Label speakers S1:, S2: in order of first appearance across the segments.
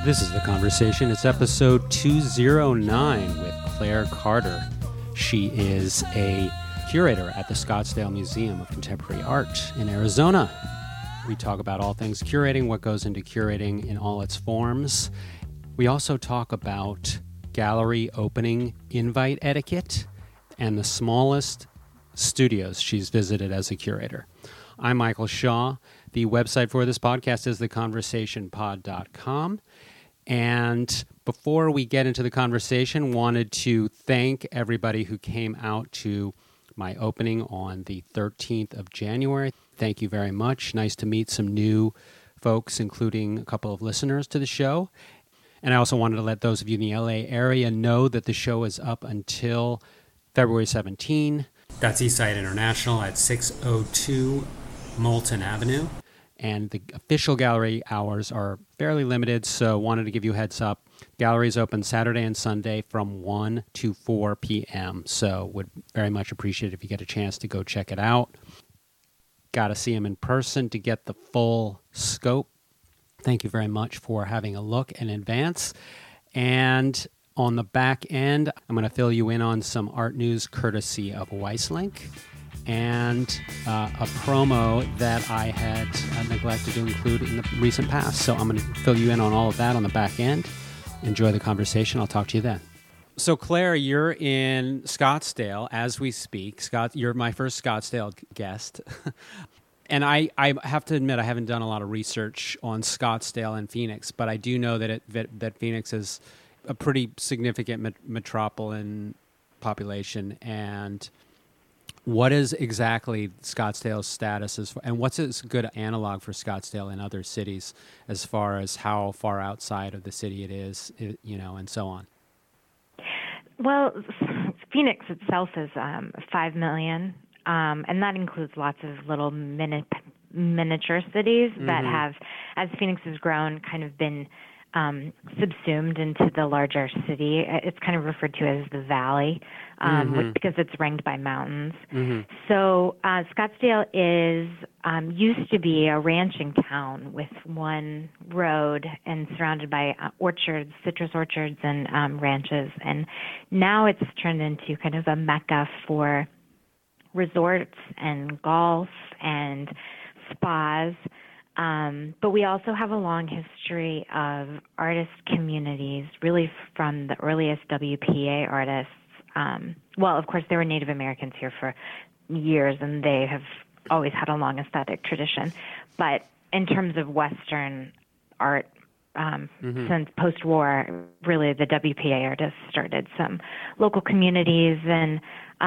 S1: This is The Conversation. It's episode 209 with Claire Carter. She is a curator at the Scottsdale Museum of Contemporary Art in Arizona. We talk about all things curating, what goes into curating in all its forms. We also talk about gallery opening invite etiquette and the smallest studios she's visited as a curator. I'm Michael Shaw. The website for this podcast is theconversationpod.com. And before we get into the conversation, wanted to thank everybody who came out to my opening on the 13th of January. Thank you very much. Nice to meet some new folks, including a couple of listeners to the show. And I also wanted to let those of you in the LA area know that the show is up until February 17. That's Eastside International at 602 Moulton Avenue. And the official gallery hours are fairly limited, so wanted to give you a heads up. Galleries open Saturday and Sunday from 1 to 4 p.m., so would very much appreciate it if you get a chance to go check it out. Got to see them in person to get the full scope. Thank you very much for having a look in advance. And on the back end, I'm going to fill you in on some art news courtesy of Weislink. And a promo that I had neglected to include in the recent past. So I'm going to fill you in on all of that on the back end. Enjoy the conversation. I'll talk to you then. So, Claire, you're in Scottsdale as we speak. You're my first Scottsdale guest. And I have to admit, I haven't done a lot of research on Scottsdale and Phoenix, but I do know that Phoenix is a pretty significant metropolitan population. And what is exactly Scottsdale's status and what's a good analog for Scottsdale in other cities as far as how far outside of the city it is, and so on?
S2: Well, Phoenix itself is 5 million, and that includes lots of little miniature cities that have, as Phoenix has grown, kind of been subsumed into the larger city. It's kind of referred to as the valley because it's ringed by mountains. So Scottsdale used to be a ranching town with one road and surrounded by orchards, citrus orchards and ranches. And now it's turned into kind of a mecca for resorts and golf and spas. But we also have a long history of artist communities, really from the earliest WPA artists. Well, of course, there were Native Americans here for years, and they have always had a long aesthetic tradition. But in terms of Western art, since post-war, really the WPA artists started some local communities and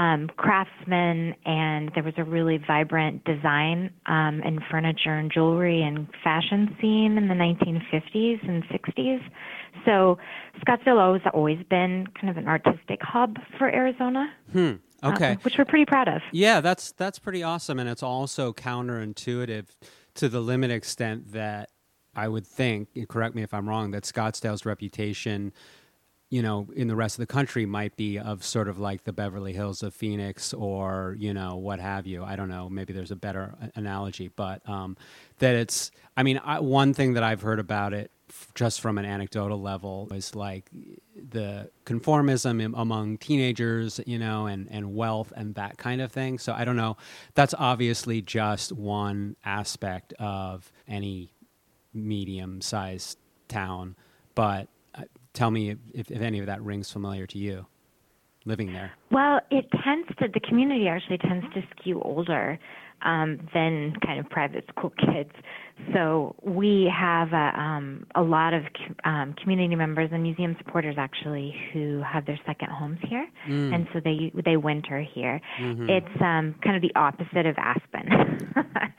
S2: craftsmen, and there was a really vibrant design and furniture and jewelry and fashion scene in the 1950s and 60s. So Scottsdale has always been kind of an artistic hub for Arizona.
S1: Okay.
S2: Which we're pretty proud of.
S1: Yeah, that's pretty awesome, and it's also counterintuitive to the limited extent that I would think, correct me if I'm wrong, that Scottsdale's reputation, in the rest of the country might be of sort of like the Beverly Hills of Phoenix or, what have you. I don't know. Maybe there's a better analogy, but that it's, one thing that I've heard about it just from an anecdotal level is like the conformism among teenagers, and wealth and that kind of thing. So I don't know. That's obviously just one aspect of any medium-sized town, but tell me if any of that rings familiar to you, living there. Well,
S2: the community actually tends to skew older than kind of private school kids. So we have a lot of community members and museum supporters actually who have their second homes here, and so they winter here. It's kind of the opposite of Aspen.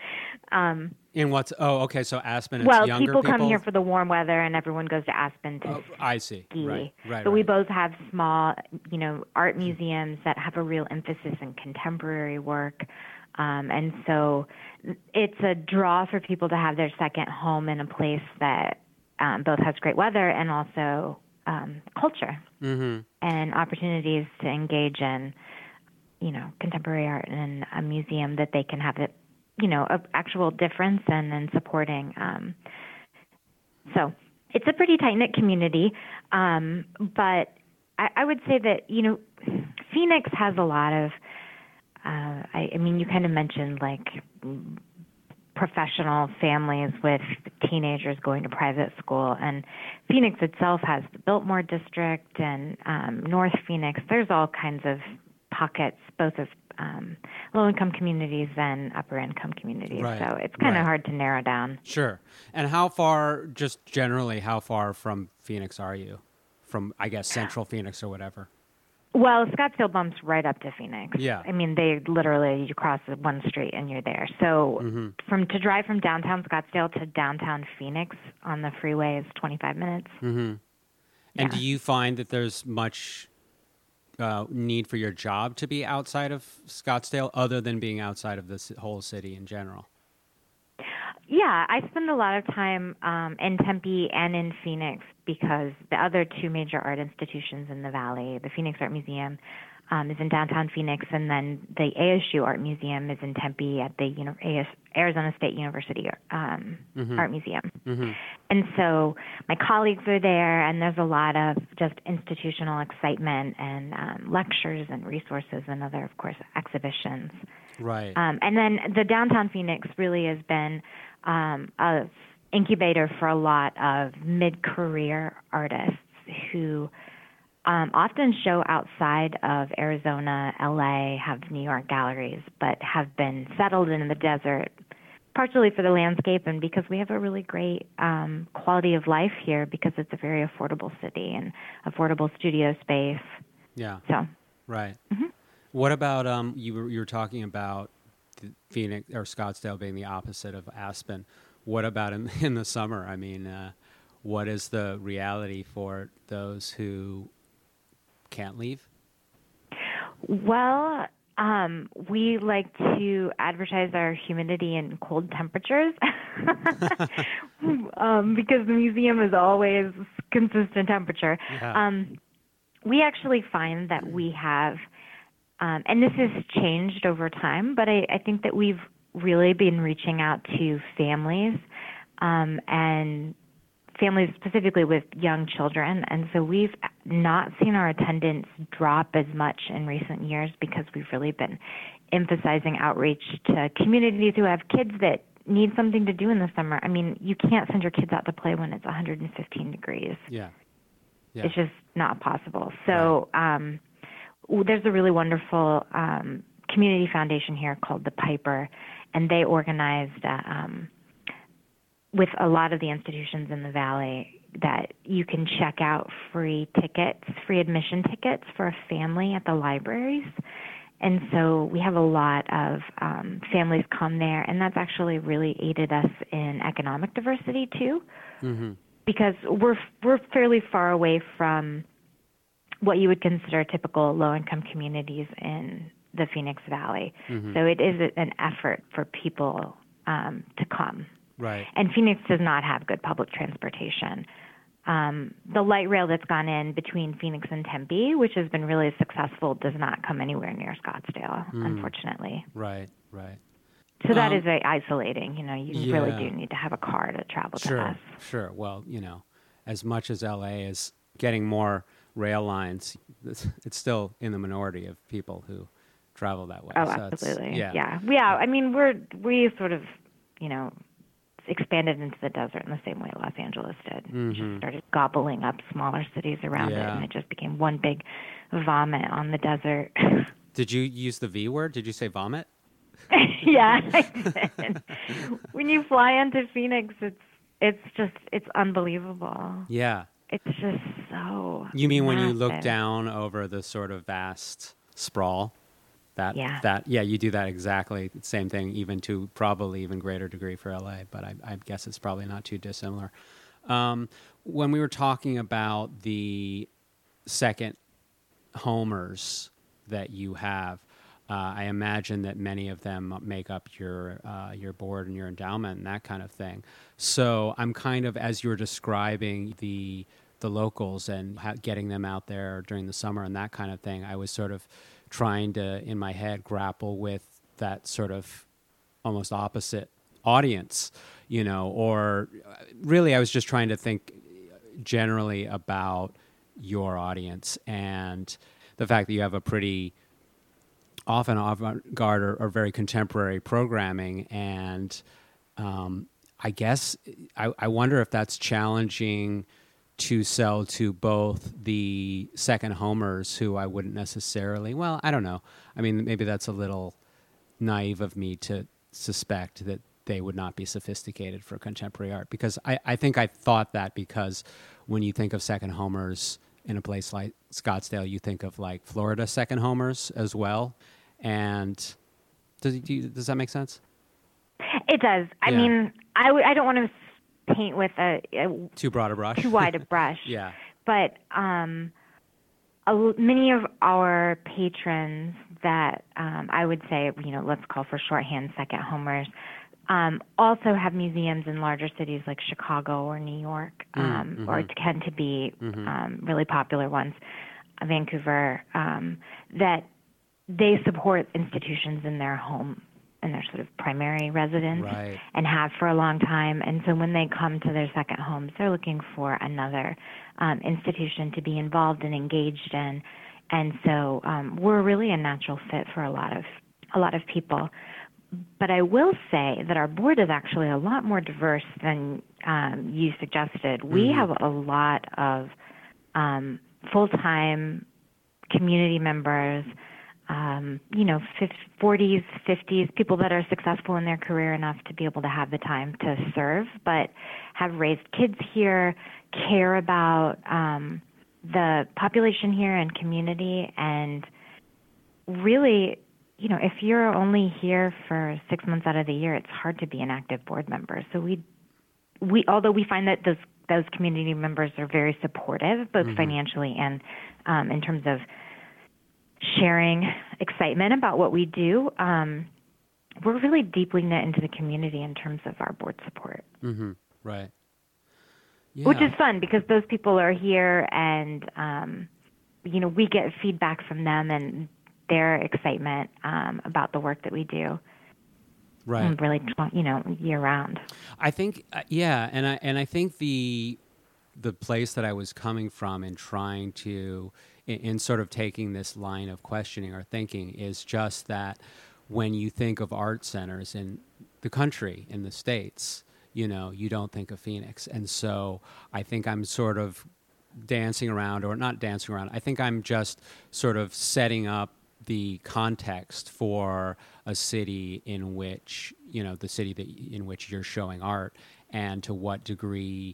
S1: In what's okay? So Aspen,
S2: it's
S1: younger
S2: people come here for the warm weather, and everyone goes to Aspen to
S1: I see.
S2: ski.
S1: Right.
S2: But we both have small, art museums that have a real emphasis in contemporary work. And so it's a draw for people to have their second home in a place that both has great weather and also culture and opportunities to engage in, contemporary art in a museum that they can have it, actual difference and then supporting. So It's a pretty tight-knit community, but I would say that, Phoenix has a lot of, I mean, you kind of mentioned like professional families with teenagers going to private school, and Phoenix itself has the Biltmore District and North Phoenix. There's all kinds of pockets, both of low-income communities and upper-income communities.
S1: Right.
S2: So it's kind of hard to narrow down.
S1: Sure. And how far, just generally, how far from Phoenix are you? From, I guess, central Phoenix or whatever?
S2: Well, Scottsdale bumps right up to Phoenix.
S1: Yeah.
S2: I mean, you cross one street and you're there. So to drive from downtown Scottsdale to downtown Phoenix on the freeway is 25 minutes.
S1: Mm-hmm. And do you find that there's much need for your job to be outside of Scottsdale other than being outside of this whole city in general?
S2: Yeah, I spend a lot of time in Tempe and in Phoenix because the other two major art institutions in the Valley, the Phoenix Art Museum is in downtown Phoenix, and then the ASU Art Museum is in Tempe at the Arizona State University Art Museum. Mm-hmm. And so my colleagues are there, and there's a lot of just institutional excitement and lectures and resources and other, of course, exhibitions.
S1: Right.
S2: And then the downtown Phoenix really has been a incubator for a lot of mid-career artists who often show outside of Arizona, LA, have New York galleries, but have been settled in the desert, partially for the landscape and because we have a really great quality of life here because it's a very affordable city and affordable studio space.
S1: Yeah.
S2: So.
S1: Right. Mm-hmm. What about you were talking about Phoenix or Scottsdale being the opposite of Aspen? What about in the summer? I mean, what is the reality for those who can't leave?
S2: Well, we like to advertise our humidity and cold temperatures because the museum is always consistent temperature. Yeah. We actually find that we have, and this has changed over time, but I think that we've really been reaching out to families and families specifically with young children. And so we've not seen our attendance drop as much in recent years because we've really been emphasizing outreach to communities who have kids that need something to do in the summer. I mean, you can't send your kids out to play when it's 115 degrees.
S1: Yeah.
S2: It's just not possible. So there's a really wonderful community foundation here called the Piper, and they organized with a lot of the institutions in the Valley that you can check out free admission tickets for a family at the libraries. And so we have a lot of families come there, and that's actually really aided us in economic diversity too, because we're fairly far away from what you would consider typical low-income communities in the Phoenix Valley. So it is an effort for people to come.
S1: Right.
S2: And Phoenix does not have good public transportation. The light rail that's gone in between Phoenix and Tempe, which has been really successful, does not come anywhere near Scottsdale, unfortunately.
S1: Right, right.
S2: So that is very isolating. You really do need to have a car to travel to us.
S1: Sure. Well, as much as LA is getting more rail lines, it's still in the minority of people who travel that way.
S2: Oh,
S1: so
S2: absolutely. Yeah. I mean, we sort of, expanded into the desert in the same way Los Angeles did. It just started gobbling up smaller cities around it, and it just became one big vomit on the desert.
S1: Did you use the V word? Did you say vomit?
S2: Yeah, I did. When you fly into Phoenix, it's unbelievable.
S1: Yeah.
S2: It's just so
S1: You mean
S2: massive.
S1: When you look down over the sort of vast sprawl? You do that exactly the same thing, even to probably even greater degree for LA, but I guess it's probably not too dissimilar. When we were talking about the second homers that you have, I imagine that many of them make up your board and your endowment and that kind of thing. So I'm kind of, as you're describing the locals and getting them out there during the summer and that kind of thing, I was sort of trying to, in my head, grapple with that sort of almost opposite audience, or really I was just trying to think generally about your audience and the fact that you have a pretty often avant-garde or very contemporary programming. And I guess I wonder if that's challenging to sell to both the second homers who I wouldn't necessarily, well, I don't know. I mean, maybe that's a little naive of me to suspect that they would not be sophisticated for contemporary art, because I think I thought that because when you think of second homers in a place like Scottsdale, you think of like Florida second homers as well. And does that make sense?
S2: It does. I mean, I don't want to paint with a
S1: too broad a brush,
S2: too wide a brush.
S1: Yeah.
S2: But many of our patrons that I would say, let's call for shorthand second homers, also have museums in larger cities like Chicago or New York, or tend to be really popular ones, Vancouver, that they support institutions in their home, in their sort of primary residence,
S1: right,
S2: and have for a long time. And so when they come to their second homes, they're looking for another institution to be involved and engaged in. And so we're really a natural fit for a lot of people. But I will say that our board is actually a lot more diverse than you suggested. We have a lot of full-time community members, 40s, 50s, people that are successful in their career enough to be able to have the time to serve, but have raised kids here, care about the population here and community, and really, if you're only here for 6 months out of the year, it's hard to be an active board member. So we although we find that those community members are very supportive, both financially and in terms of sharing excitement about what we do, we're really deeply knit into the community in terms of our board support.
S1: Right. Yeah.
S2: Which is fun because those people are here and, we get feedback from them and their excitement about the work that we do.
S1: Right.
S2: And really, year round.
S1: I think, and I think the place that I was coming from in trying to, in sort of taking this line of questioning or thinking, is just that when you think of art centers in the country, in the States, you don't think of Phoenix. And so I think I'm sort of dancing around, or not dancing around, I think I'm just sort of setting up the context for a city in which, the city in which you're showing art, and to what degree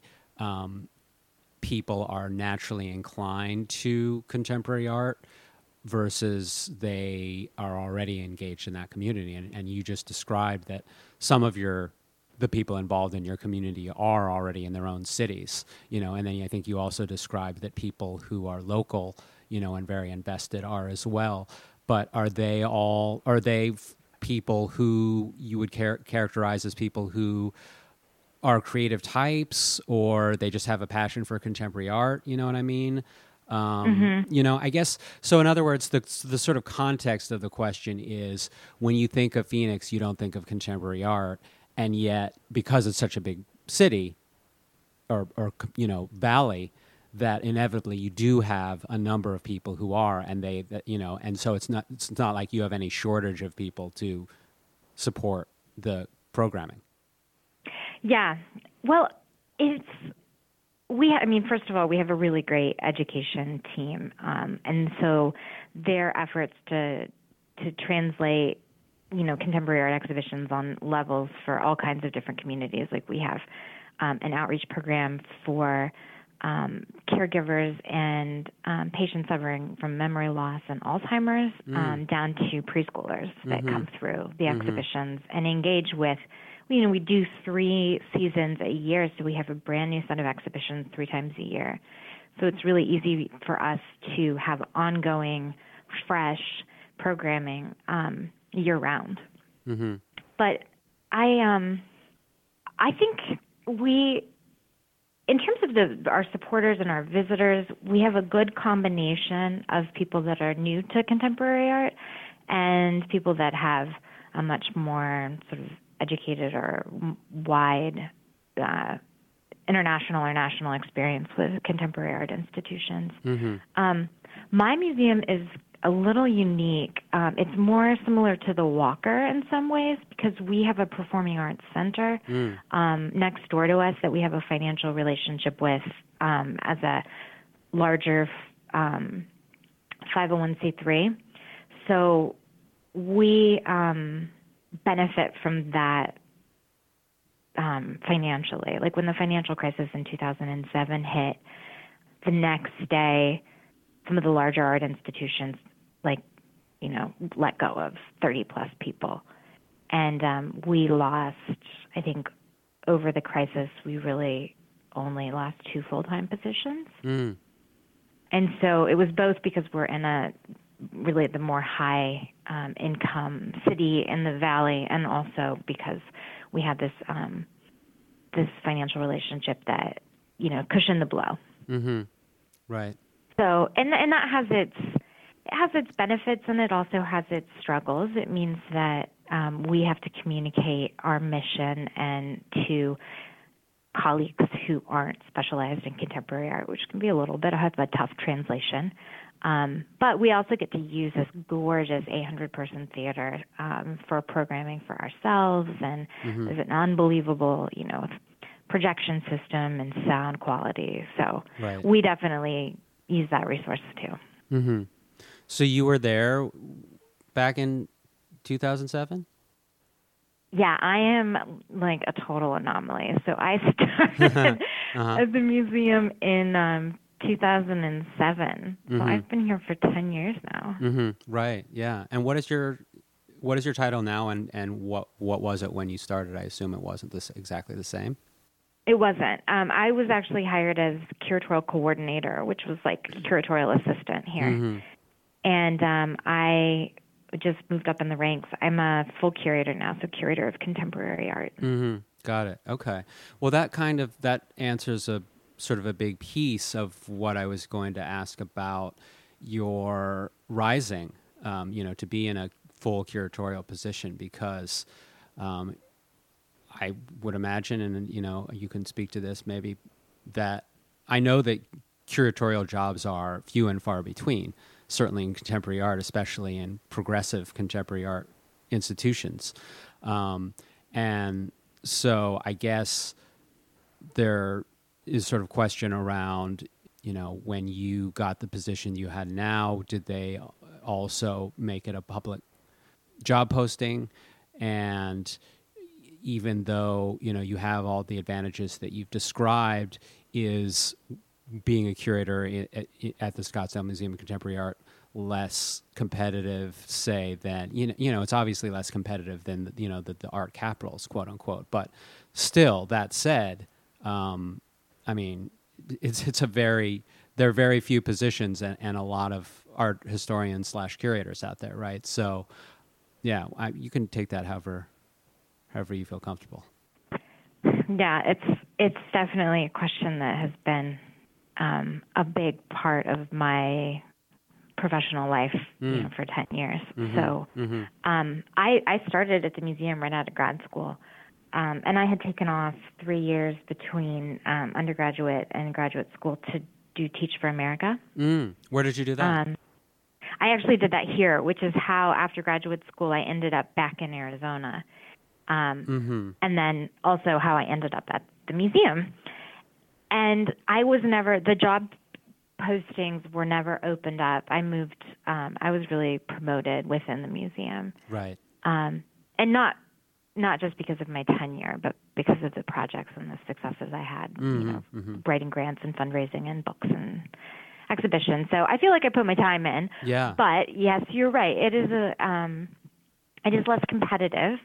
S1: people are naturally inclined to contemporary art versus they are already engaged in that community. And you just described that some of the people involved in your community are already in their own cities, and then I think you also described that people who are local, and very invested are as well. But are they people who you would characterize as people who are creative types, or they just have a passion for contemporary art? You know what I mean? I guess, so in other words, the sort of context of the question is, when you think of Phoenix, you don't think of contemporary art, and yet because it's such a big city or valley, that inevitably you do have a number of people who are, and and so it's not like you have any shortage of people to support the programming.
S2: Yeah. Well, first of all, we have a really great education team. And so their efforts to translate, contemporary art exhibitions on levels for all kinds of different communities. Like we have an outreach program for caregivers and patients suffering from memory loss and Alzheimer's, down to preschoolers that come through the exhibitions and engage with. We do 3 seasons a year, so we have a brand new set of exhibitions 3 times a year. So it's really easy for us to have ongoing, fresh programming year round. But I think in terms of our supporters and our visitors, we have a good combination of people that are new to contemporary art and people that have a much more sort of educated or wide international or national experience with contemporary art institutions.
S1: Mm-hmm.
S2: My museum is a little unique. It's more similar to the Walker in some ways because we have a performing arts center next door to us that we have a financial relationship with as a larger 501c3. So we benefit from that financially. Like when the financial crisis in 2007 hit, the next day, some of the larger art institutions, let go of 30 plus people. And we lost, I think, over the crisis, we really only lost 2 full-time positions.
S1: Mm.
S2: And so it was both because we're in really the more high income city in the valley, and also because we had this financial relationship that cushioned the blow.
S1: Mm-hmm. Right.
S2: So and that has its benefits, and it also has its struggles. It means that we have to communicate our mission and to colleagues who aren't specialized in contemporary art, which can be a little bit of a tough translation. But we also get to use this gorgeous 800-person theater for programming for ourselves, and there's an unbelievable, projection system and sound quality. So we definitely use that resource too.
S1: Mm-hmm. So you were there back in 2007?
S2: Yeah, I am like a total anomaly. So I started at the museum in 2007. So I've been here for 10 years now.
S1: Mm-hmm. Right. Yeah. And what is your title now, and what was it when you started? I assume it wasn't exactly the same.
S2: It wasn't. I was actually hired as curatorial coordinator, which was like curatorial assistant here.
S1: Mm-hmm.
S2: And I just moved up in the ranks. I'm a full curator now, so curator of contemporary art.
S1: Mm-hmm. Got it. Okay. Well, that answers a sort of a big piece of what I was going to ask about your rising, to be in a full curatorial position, because I would imagine, and you can speak to this maybe, that I know that curatorial jobs are few and far between, certainly in contemporary art, especially in progressive contemporary art institutions. And so I guess there is sort of question around, when you got the position you had now, did they also make it a public job posting? And even though, you have all the advantages that you've described, is being a curator at the Scottsdale Museum of Contemporary Art less competitive, say, than, it's obviously less competitive than, the art capitals, quote unquote. But still, that said, there are very few positions and a lot of art historians / curators out there, right? So, yeah, you can take that however you feel comfortable.
S2: Yeah, it's definitely a question that has been a big part of my professional life, for 10 years.
S1: Mm-hmm.
S2: So I started at the museum right out of grad school, and I had taken off 3 years between undergraduate and graduate school to do Teach for America.
S1: Where did you do that?
S2: I actually did that here, which is how after graduate school I ended up back in Arizona. And then also how I ended up at the museum. And the job postings were never opened up. I moved, I was really promoted within the museum.
S1: Right.
S2: And not just because of my tenure, but because of the projects and the successes I had, writing grants and fundraising and books and exhibitions. So I feel like I put my time in.
S1: Yeah.
S2: But yes, you're right. It is less competitive.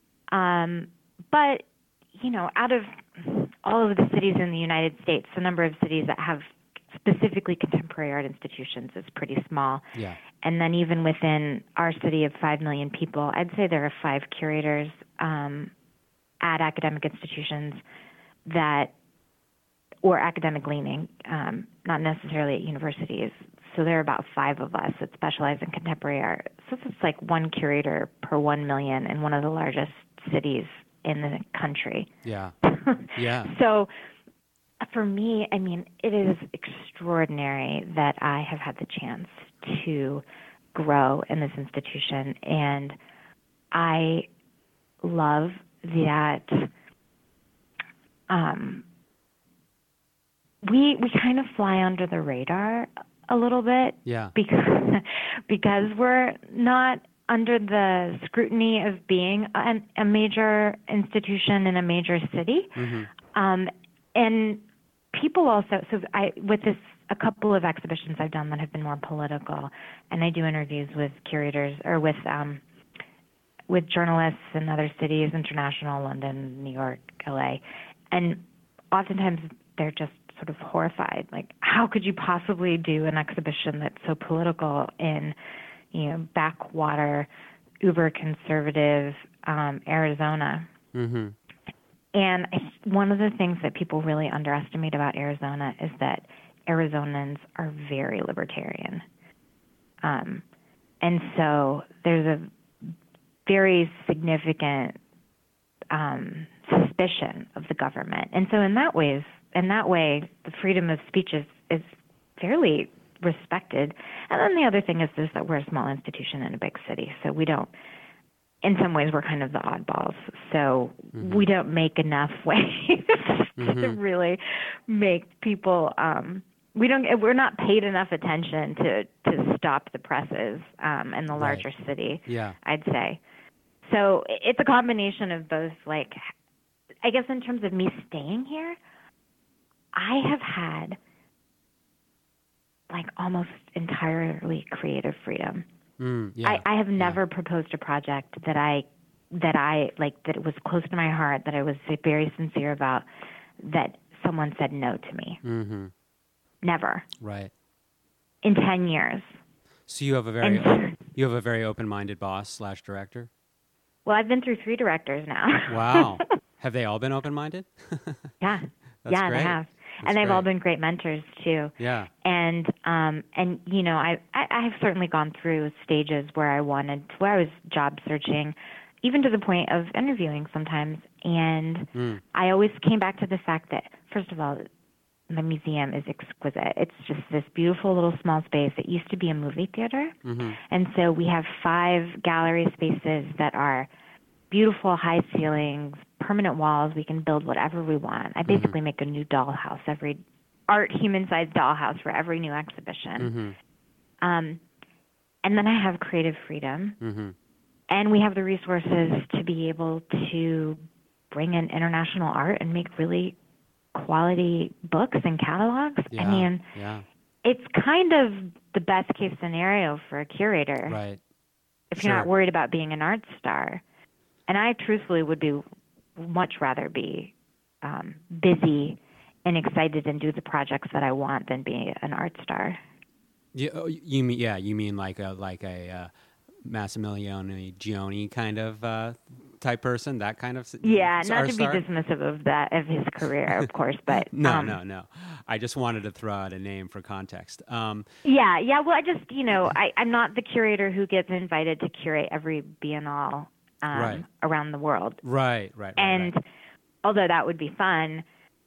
S2: But, out of all of the cities in the United States, the number of cities that have specifically contemporary art institutions is pretty small.
S1: Yeah.
S2: And then even within our city of 5 million people, I'd say there are 5 curators at academic institutions or academic leaning, not necessarily at universities. So there are about 5 of us that specialize in contemporary art. So it's like 1 curator per 1 million in one of the largest cities in the country.
S1: Yeah. Yeah.
S2: So For me, I mean, it is extraordinary that I have had the chance to grow in this institution, and I love that we kind of fly under the radar a little bit,
S1: Yeah.
S2: because we're not under the scrutiny of being a major institution in a major city. And people also, with this, a couple of exhibitions I've done that have been more political, and I do interviews with curators or with journalists in other cities, international, London, New York, LA, and oftentimes they're just sort of horrified. Like, how could you possibly do an exhibition that's so political in, backwater, uber conservative Arizona? And one of the things that people really underestimate about Arizona is that Arizonans are very libertarian. And so there's a very significant suspicion of the government. And so in that way, the freedom of speech is fairly respected. And then the other thing is that we're a small institution in a big city, so we don't, in some ways, we're kind of the oddballs. So we don't make enough waves to really make people. We're not paid enough attention to stop the presses in the larger city.
S1: Yeah,
S2: I'd say. So it's a combination of both. Like, I guess in terms of me staying here, I have had like almost entirely creative freedom. I have never proposed a project that I like, that it was close to my heart, that I was very sincere about, that someone said no to me. Never.
S1: Right.
S2: In 10 years.
S1: So you have a very open-minded boss / director?
S2: Well, I've been through 3 directors now.
S1: Wow. Have they all been open-minded?
S2: Yeah.
S1: That's
S2: yeah,
S1: great.
S2: they have.
S1: That's
S2: and they've
S1: great.
S2: all been great mentors too.
S1: Yeah.
S2: And I have certainly gone through stages where I was job searching, even to the point of interviewing sometimes. And I always came back to the fact that, first of all, the museum is exquisite. It's just this beautiful little small space. It used to be a movie theater. And so we have 5 gallery spaces that are beautiful high ceilings, permanent walls. We can build whatever we want. I basically make a new dollhouse, human-sized dollhouse for every new exhibition. And then I have creative freedom. And we have the resources to be able to bring in international art and make really quality books and catalogs.
S1: Yeah.
S2: I mean, it's kind of the best case scenario for a curator.
S1: Right.
S2: If you're not worried about being an art star. And I truthfully would much rather be busy and excited and do the projects that I want than be an art star.
S1: You mean like a Massimiliano Gioni kind of type person, that kind of not
S2: to be dismissive of his career, of course, but
S1: no. I just wanted to throw out a name for context.
S2: Well, I just I'm not the curator who gets invited to curate every Biennale around the world. Right. And although that would be fun,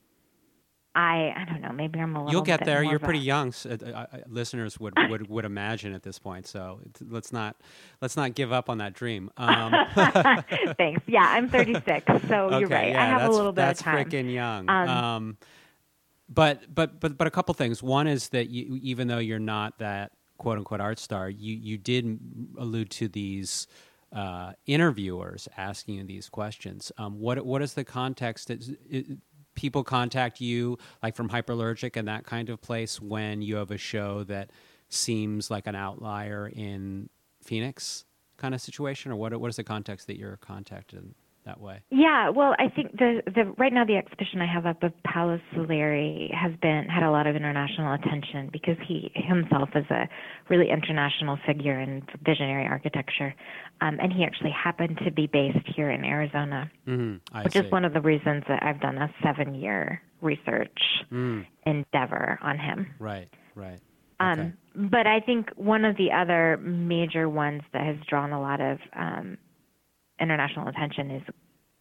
S2: I don't know. Maybe I'm a little.
S1: You'll get
S2: bit
S1: there.
S2: more
S1: You're pretty young. Listeners would imagine at this point. So let's not give up on that dream.
S2: Thanks. Yeah, I'm 36, so
S1: okay,
S2: you're right.
S1: Yeah,
S2: I have a little bit of time.
S1: That's freaking young. But a couple things. One is that you, even though you're not that quote unquote art star, you did allude to these interviewers asking you these questions. What is the context? People contact you, like from Hyperallergic and that kind of place, when you have a show that seems like an outlier in Phoenix kind of situation, or what is the context that you're contacted that way? Yeah,
S2: well, I think the right now the exhibition I have up of Paolo Soleri had a lot of international attention because he himself is a really international figure in visionary architecture, and he actually happened to be based here in Arizona, which is one of the reasons that I've done a 7-year research endeavor on him.
S1: Right.
S2: Okay. But I think one of the other major ones that has drawn a lot of international attention is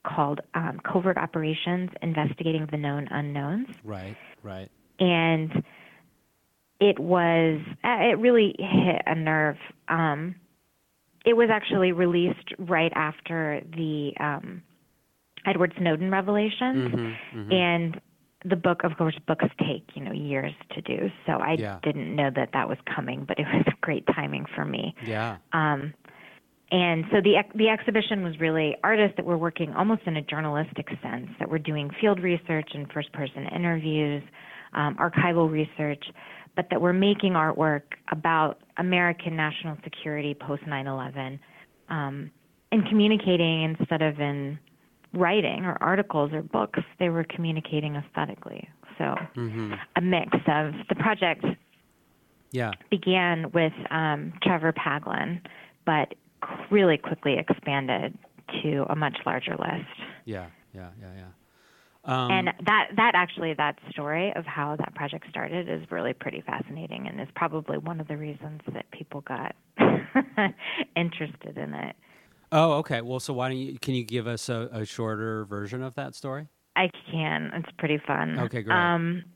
S2: called Covert Operations: Investigating the Known Unknowns.
S1: Right.
S2: And it really hit a nerve. It was actually released right after the Edward Snowden revelations, and the book, of course, books take years to do. So I didn't know that was coming, but it was great timing for me.
S1: Yeah.
S2: And so the exhibition was really artists that were working almost in a journalistic sense, that were doing field research and first-person interviews, archival research, but that were making artwork about American national security post 9/11, and communicating instead of in writing or articles or books, they were communicating aesthetically. So a mix of the project began with Trevor Paglen, but really quickly expanded to a much larger list.
S1: Yeah.
S2: And that story of how that project started is really pretty fascinating, and is probably one of the reasons that people got interested in it.
S1: Oh, okay. Well, so can you give us a shorter version of that story?
S2: I can. It's pretty fun.
S1: Okay, great.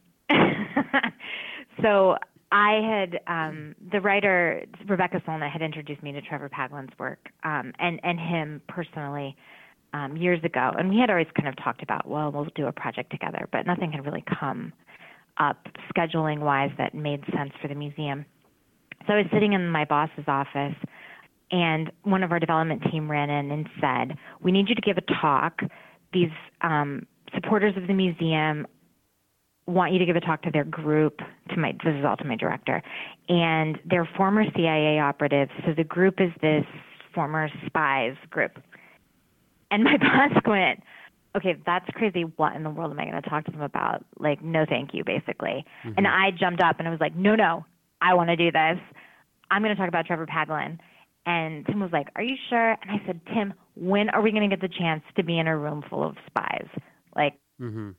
S2: So I had, the writer, Rebecca Solnit, had introduced me to Trevor Paglen's work, and him personally, years ago. And we had always kind of talked about, well, we'll do a project together, but nothing had really come up scheduling-wise that made sense for the museum. So I was sitting in my boss's office, and one of our development team ran in and said, we need you to give a talk. These supporters of the museum want you to give a talk to their group, this is all to my director, and they're former CIA operatives. So the group is this former spies group. And my boss went, okay, that's crazy. What in the world am I going to talk to them about? Like, no, thank you, basically. And I jumped up and I was like, no, I want to do this. I'm going to talk about Trevor Paglen. And Tim was like, are you sure? And I said, Tim, when are we going to get the chance to be in a room full of spies? And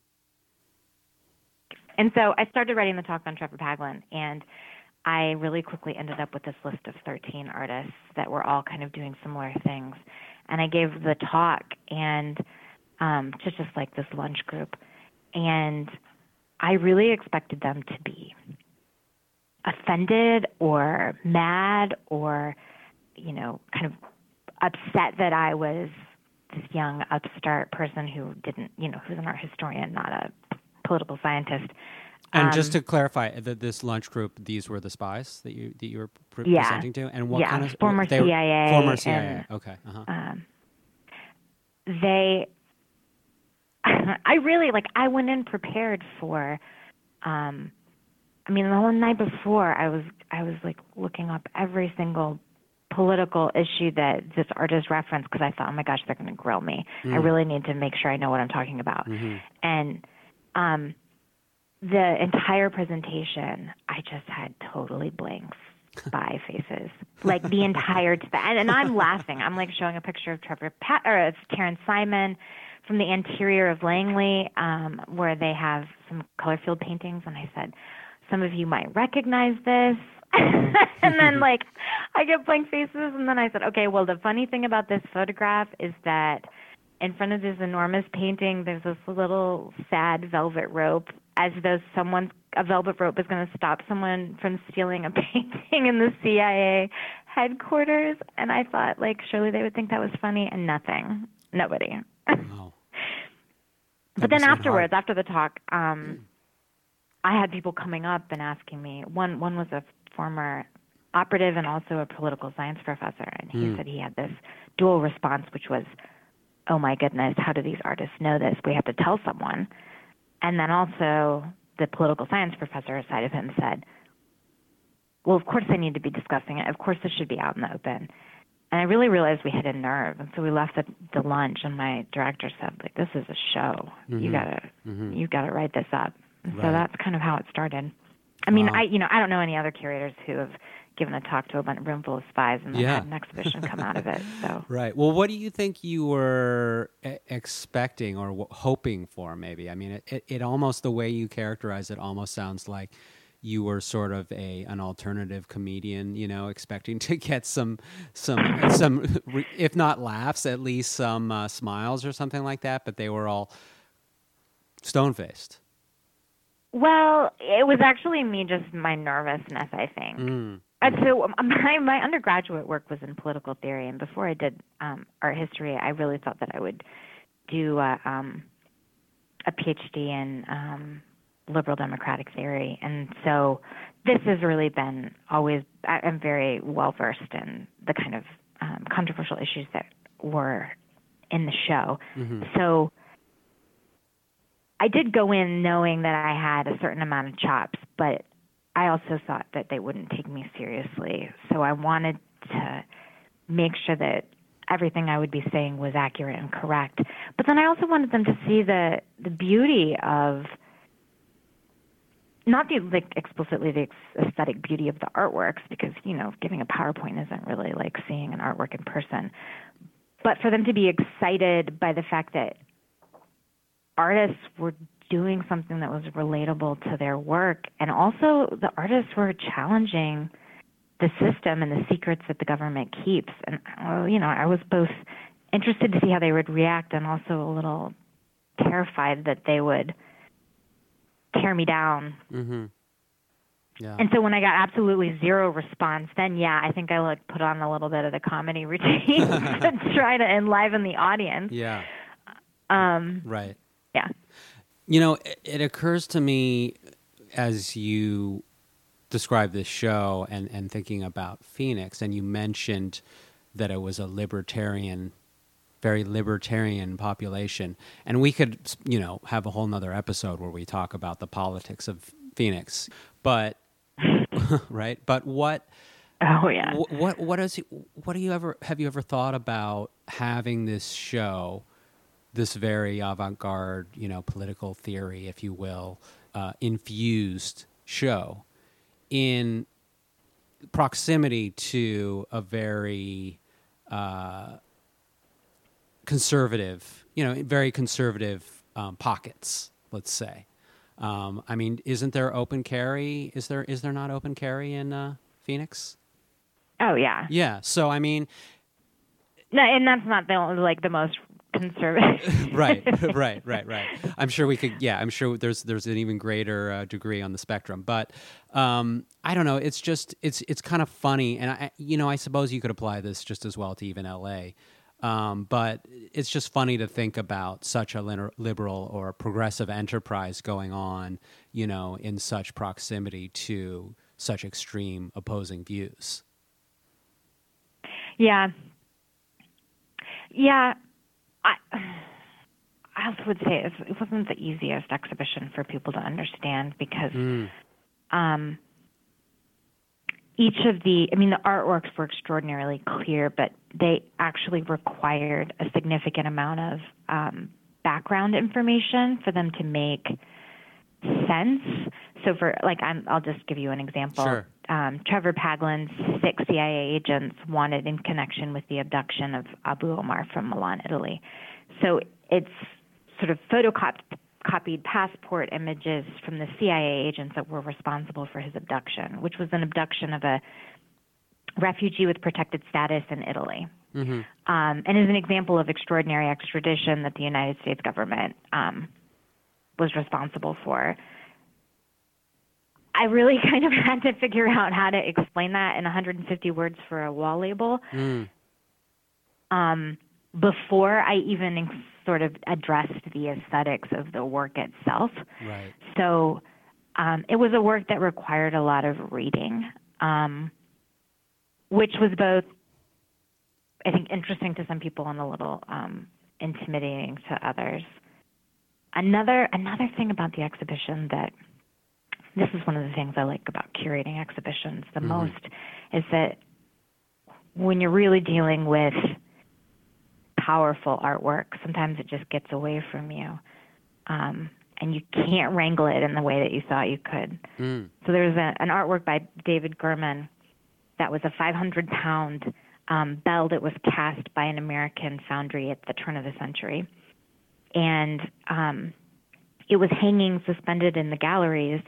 S2: so I started writing the talk on Trevor Paglen, and I really quickly ended up with this list of 13 artists that were all kind of doing similar things. And I gave the talk and to just like this lunch group. And I really expected them to be offended or mad or, kind of upset that I was this young upstart person who didn't, who's an art historian, not a political scientist.
S1: And just to clarify, this lunch group, these were the spies that you were presenting to, and what kind of
S2: former CIA?
S1: Former CIA. Okay.
S2: I went in prepared for. The whole night before, I was looking up every single political issue that this artist referenced, because I thought, oh my gosh, they're going to grill me. I really need to make sure I know what I'm talking about. And the entire presentation, I just had totally blank spy faces, like the entire and I'm laughing. I'm like showing a picture of Terrence Simon from the interior of Langley, where they have some color field paintings, and I said, some of you might recognize this. And then I get blank faces, and then I said, okay, well, the funny thing about this photograph is that in front of this enormous painting, there's this little sad velvet rope, as though a velvet rope is going to stop someone from stealing a painting in the CIA headquarters. And I thought, surely they would think that was funny, and nobody.
S1: Wow.
S2: But then afterwards, after the talk, I had people coming up and asking me. One was a former operative and also a political science professor, and he said he had this dual response, which was, oh my goodness, how do these artists know this? We have to tell someone. And then also the political science professor side of him said, well, of course they need to be discussing it. Of course this should be out in the open. And I really realized we hit a nerve. And so we left the lunch, and my director said, this is a show. You gotta write this up. And so that's kind of how it started. I mean, I don't know any other curators who have given a talk to a room full of spies and then had an exhibition come out of it. So
S1: right. Well, what do you think you were expecting or hoping for? Maybe. I mean, it almost, the way you characterize it almost sounds like you were sort of an alternative comedian, expecting to get some, if not laughs, at least some smiles or something like that. But they were all stone-faced.
S2: Well, it was actually me, just my nervousness, I think. And so my undergraduate work was in political theory, and before I did art history, I really thought that I would do a PhD in liberal democratic theory. And so this has really been I'm very well versed in the kind of controversial issues that were in the show. So I did go in knowing that I had a certain amount of chops, but I also thought that they wouldn't take me seriously. So I wanted to make sure that everything I would be saying was accurate and correct. But then I also wanted them to see the beauty of, not explicitly the aesthetic beauty of the artworks, because, giving a PowerPoint isn't really like seeing an artwork in person, but for them to be excited by the fact that artists were doing something that was relatable to their work, and also the artists were challenging the system and the secrets that the government keeps. And, I was both interested to see how they would react and also a little terrified that they would tear me down.
S1: Yeah.
S2: And so when I got absolutely zero response, then I think I put on a little bit of the comedy routine to try to enliven the audience.
S1: Yeah. Right.
S2: Yeah.
S1: It occurs to me as you describe this show and thinking about Phoenix, and you mentioned that it was a very libertarian population. And we could, have a whole nother episode where we talk about the politics of Phoenix. But, right? But what...
S2: Oh, yeah.
S1: Have you ever thought about having this show, this very avant-garde, political theory, if you will, infused show, in proximity to a very conservative, very conservative pockets, let's say. Isn't there open carry? Is there not open carry in Phoenix?
S2: Oh, yeah.
S1: Yeah. So,
S2: no, and that's not the most conservative.
S1: Right. I'm sure we could. Yeah, I'm sure there's an even greater degree on the spectrum. But I don't know. It's just it's kind of funny, and I suppose you could apply this just as well to even L.A. But it's just funny to think about such a liberal or progressive enterprise going on, in such proximity to such extreme opposing views.
S2: Yeah. I also would say it wasn't the easiest exhibition for people to understand, because each of the artworks were extraordinarily clear, but they actually required a significant amount of background information for them to make sense. So I'll just give you an example.
S1: Sure.
S2: Trevor Paglen's 6 CIA agents wanted in connection with the abduction of Abu Omar from Milan, Italy. So it's sort of photocopied passport images from the CIA agents that were responsible for his abduction, which was an abduction of a refugee with protected status in Italy. And is an example of extraordinary extradition that the United States government was responsible for. I really kind of had to figure out how to explain that in 150 words for a wall label before I even sort of addressed the aesthetics of the work itself.
S1: Right.
S2: So it was a work that required a lot of reading, which was both, I think, interesting to some people and a little intimidating to others. Another thing about the exhibition that, this is one of the things I like about curating exhibitions the most, is that when you're really dealing with powerful artwork, sometimes it just gets away from you, and you can't wrangle it in the way that you thought you could. So there's an artwork by David Gurman that was a 500-pound bell that was cast by an American foundry at the turn of the century. And it was hanging suspended in the galleries,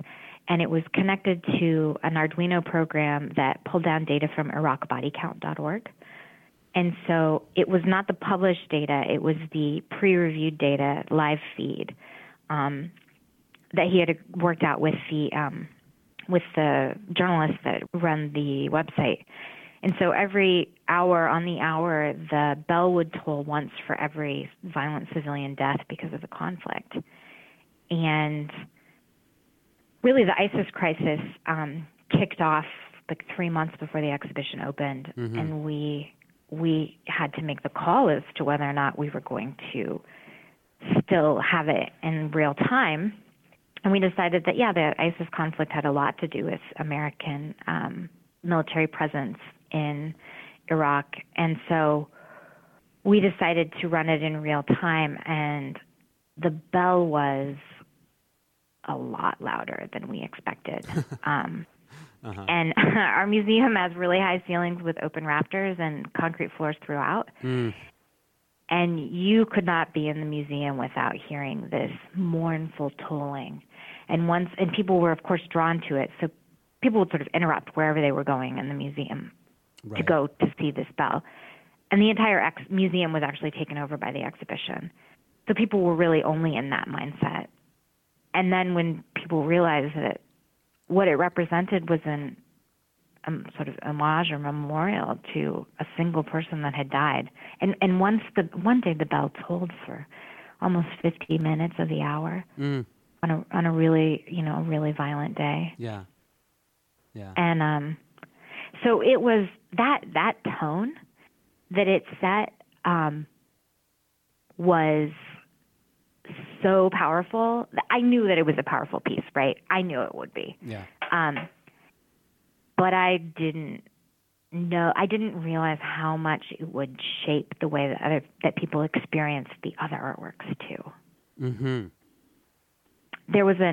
S2: and it was connected to an Arduino program that pulled down data from IraqBodyCount.org. And so it was not the published data, it was the pre-reviewed data live feed that he had worked out with the journalists that run the website. And so every hour on the hour, the bell would toll once for every violent civilian death because of the conflict. And really the ISIS crisis kicked off like 3 months before the exhibition opened, and we had to make the call as to whether or not we were going to still have it in real time. And we decided that, the ISIS conflict had a lot to do with American military presence in Iraq. And so we decided to run it in real time, and the bell was a lot louder than we expected. And our museum has really high ceilings with open rafters and concrete floors throughout. And you could not be in the museum without hearing this mournful tolling. And people were, of course, drawn to it. So people would sort of interrupt wherever they were going in the museum to go to see this bell. And the entire museum was actually taken over by the exhibition. So people were really only in that mindset. And then when people realized that what it represented was an sort of homage or memorial to a single person that had died. And one day the bell tolled for almost 50 minutes of the hour on a really, really violent day.
S1: Yeah.
S2: And so it was that tone that it set was so powerful. I knew that it was a powerful piece, right? I knew it would be.
S1: Yeah.
S2: But I didn't realize how much it would shape the way that people experienced the other artworks too. There was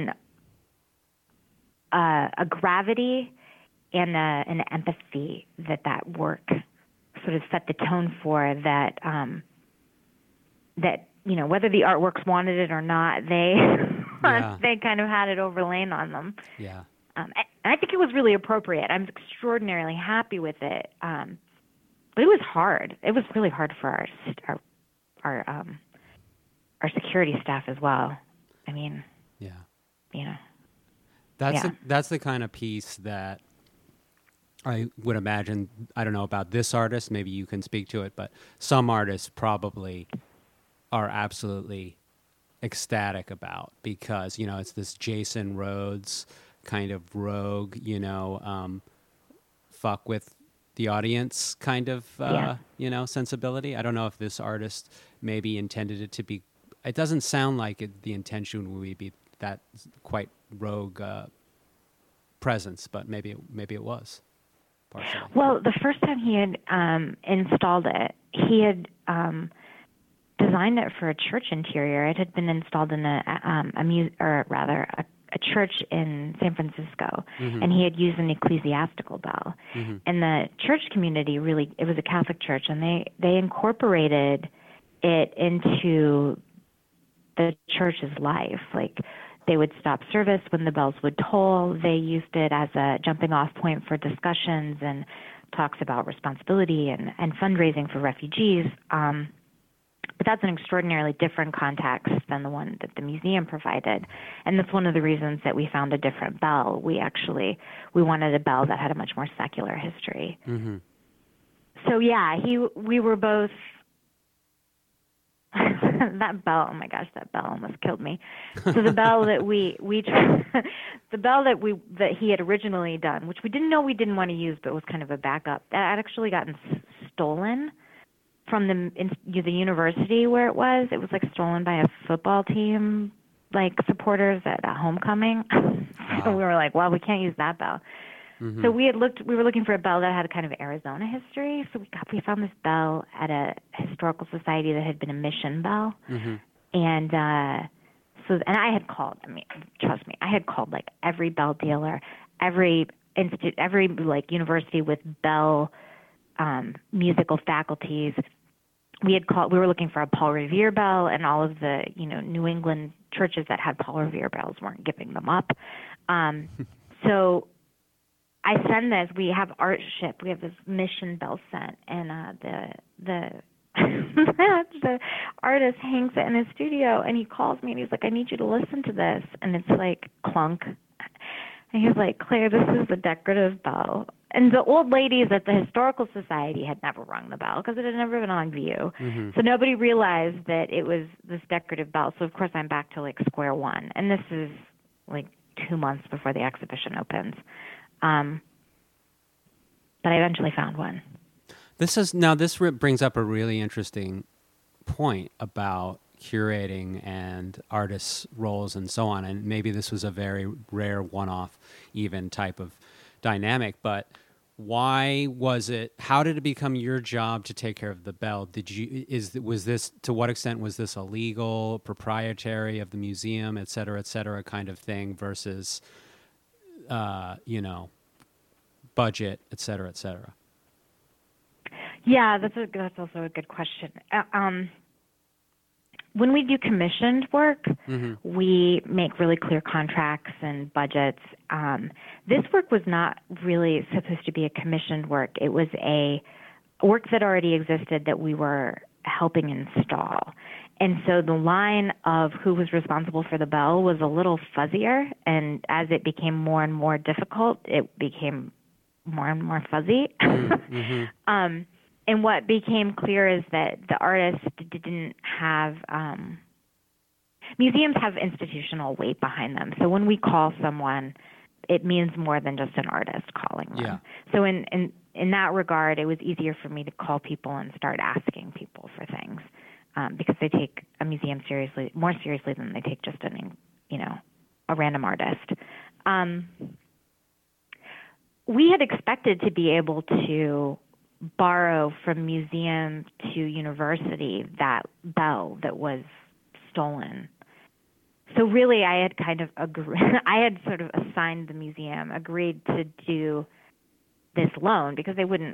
S2: a gravity and an empathy that work sort of set the tone for that. That whether the artworks wanted it or not, they kind of had it overlain on them.
S1: Yeah.
S2: And I think it was really appropriate. I'm extraordinarily happy with it. But it was hard. It was really hard for our security staff as well. I mean,
S1: that's the kind of piece that I would imagine. I don't know about this artist. Maybe you can speak to it, but some artists probably are absolutely ecstatic about, because it's this Jason Rhodes kind of rogue, fuck with the audience kind of sensibility. I don't know if this artist maybe intended it to be. It doesn't sound like the intention would be that quite rogue presence, but maybe it was partially.
S2: Well, the first time he had installed it, he had designed it for a church interior. It had been installed in a church in San Francisco, and he had used an ecclesiastical bell. And the church community it was a Catholic church, and they incorporated it into the church's life. Like, they would stop service when the bells would toll. They used it as a jumping off point for discussions and talks about responsibility and fundraising for refugees. But that's an extraordinarily different context than the one that the museum provided. And that's one of the reasons that we found a different bell. We wanted a bell that had a much more secular history. So we were both, that bell, oh my gosh, that bell almost killed me. So the bell that that he had originally done, which we didn't know we didn't want to use, but was kind of a backup, that had actually gotten stolen from the university where it was. It was like stolen by a football team, like supporters at a homecoming. So we were like, well, we can't use that bell. So we were looking for a bell that had a kind of Arizona history. So we found this bell at a historical society that had been a mission bell. And I had called, trust me, I had called like every bell dealer, every like university with bell musical faculties. we were looking for a Paul Revere bell, and all of the, New England churches that had Paul Revere bells weren't giving them up. So I send this. We have art ship. We have this mission bell sent, and the the artist hangs it in his studio, and he calls me and he's like, "I need you to listen to this." And it's like clunk, and he's like, "Claire, this is a decorative bell." And the old ladies at the Historical Society had never rung the bell because it had never been on view. Mm-hmm. So nobody realized that it was this decorative bell. So, of course, I'm back to, square one. And this is, 2 months before the exhibition opens. But I eventually found one.
S1: This brings up a really interesting point about curating and artists' roles and so on. And maybe this was a very rare one-off even type of dynamic, but how did it become your job to take care of the bell? To what extent was this illegal, proprietary of the museum, et cetera, kind of thing versus, budget, et cetera, et cetera?
S2: Yeah, that's also a good question. When we do commissioned work, mm-hmm. we make really clear contracts and budgets. This work was not really supposed to be a commissioned work. It was a work that already existed that we were helping install. And so the line of who was responsible for the bell was a little fuzzier, and as it became more and more difficult, it became more and more fuzzy. Mm-hmm. And what became clear is that the artist didn't have museums have institutional weight behind them. So when we call someone, it means more than just an artist calling them. Yeah. So in that regard, it was easier for me to call people and start asking people for things because they take a museum more seriously than they take just a random artist. We had expected to be able to borrow from museum to university that bell that was stolen. So really, I had kind of I had sort of assigned the museum, agreed to do this loan because they wouldn't.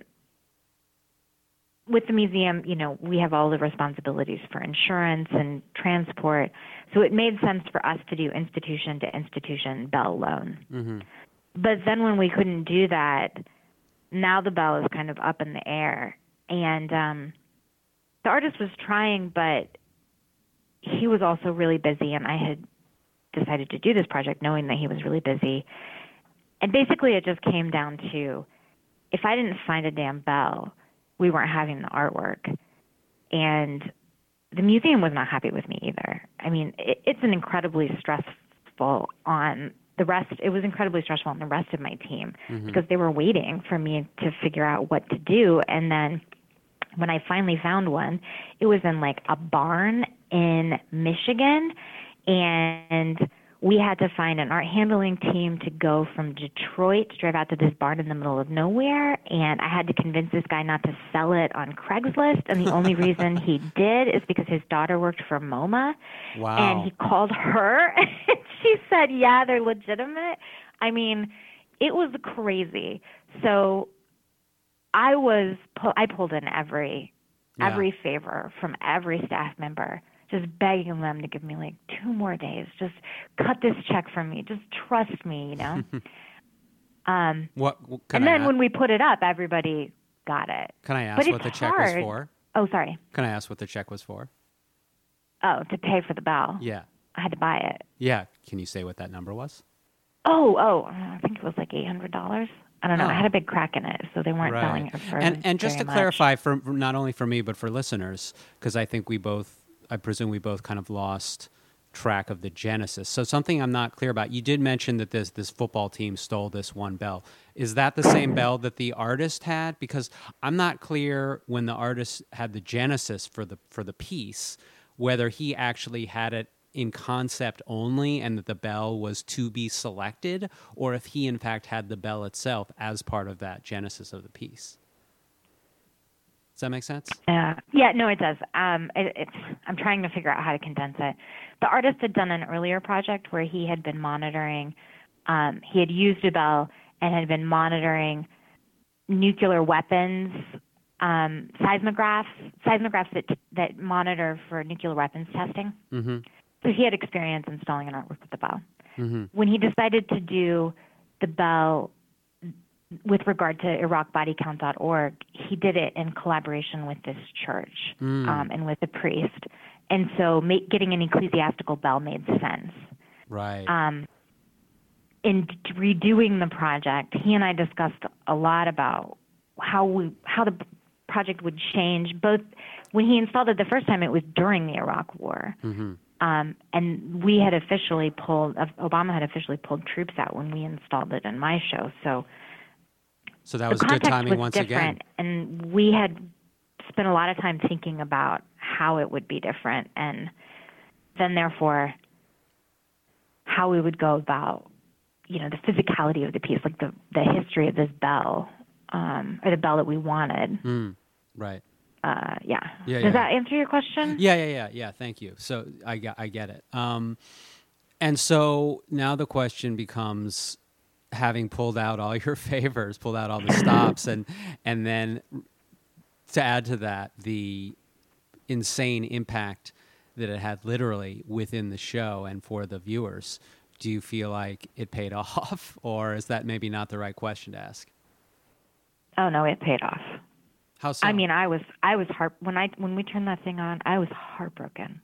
S2: With the museum, we have all the responsibilities for insurance and transport, so it made sense for us to do institution to institution bell loan. Mm-hmm. But then when we couldn't do that, now the bell is kind of up in the air. And the artist was trying, but he was also really busy, and I had decided to do this project knowing that he was really busy. And basically it just came down to, if I didn't find a damn bell, we weren't having the artwork. And the museum was not happy with me either. I mean, it's an incredibly stressful on the rest. It was incredibly stressful on the rest of my team mm-hmm. because they were waiting for me to figure out what to do. And then when I finally found one, it was in a barn in Michigan, and we had to find an art handling team to go from Detroit to drive out to this barn in the middle of nowhere. And I had to convince this guy not to sell it on Craigslist. And the only reason he did is because his daughter worked for MoMA.
S1: Wow.
S2: And he called her, and she said, yeah, they're legitimate. I mean, it was crazy. So I pulled in every favor from every staff member, just begging them to give me 2 more days. Just cut this check from me. Just trust me, and then when we put it up, everybody got it.
S1: Can I ask what the check was for?
S2: Oh, sorry.
S1: Can I ask what the check was for?
S2: Oh, to pay for the bell.
S1: Yeah.
S2: I had to buy it.
S1: Yeah. Can you say what that number was?
S2: Oh, I think it was $800. I don't know. I had a big crack in it, so they weren't selling it for
S1: and just to clarify, for not only for me but for listeners, because I presume we both kind of lost track of the genesis. So something I'm not clear about. You did mention that this football team stole this one bell. Is that the same bell that the artist had? Because I'm not clear when the artist had the genesis for the piece, whether he actually had it in concept only and that the bell was to be selected, or if he in fact had the bell itself as part of that genesis of the piece. Does that make sense?
S2: Yeah, no, it does. I'm trying to figure out how to condense it. The artist had done an earlier project where he had been monitoring, he had used a bell and had been monitoring nuclear weapons seismographs that monitor for nuclear weapons testing.
S1: Mm-hmm.
S2: So he had experience installing an artwork with the bell.
S1: Mm-hmm.
S2: When he decided to do the bell with regard to IraqBodyCount.org, he did it in collaboration with this church and with the priest. And so getting an ecclesiastical bell made sense.
S1: Right.
S2: In redoing the project, he and I discussed a lot about how the project would change. Both when he installed it the first time, it was during the Iraq War.
S1: Mm-hmm.
S2: And we had Obama had officially pulled troops out when we installed it in my show.
S1: So that was good timing once again.
S2: And we had spent a lot of time thinking about how it would be different, and then therefore how we would go about, the physicality of the piece, like the history of this bell, or the bell that we wanted.
S1: Right.
S2: Yeah. Does that answer your question?
S1: Yeah. Thank you. So I get it. And so now the question becomes, having pulled out all your favors, pulled out all the stops, and then to add to that, the insane impact that it had literally within the show and for the viewers, do you feel like it paid off, or is that maybe not the right question to ask?
S2: Oh no, it paid off.
S1: How so?
S2: I mean, I was when we turned that thing on, I was heartbroken.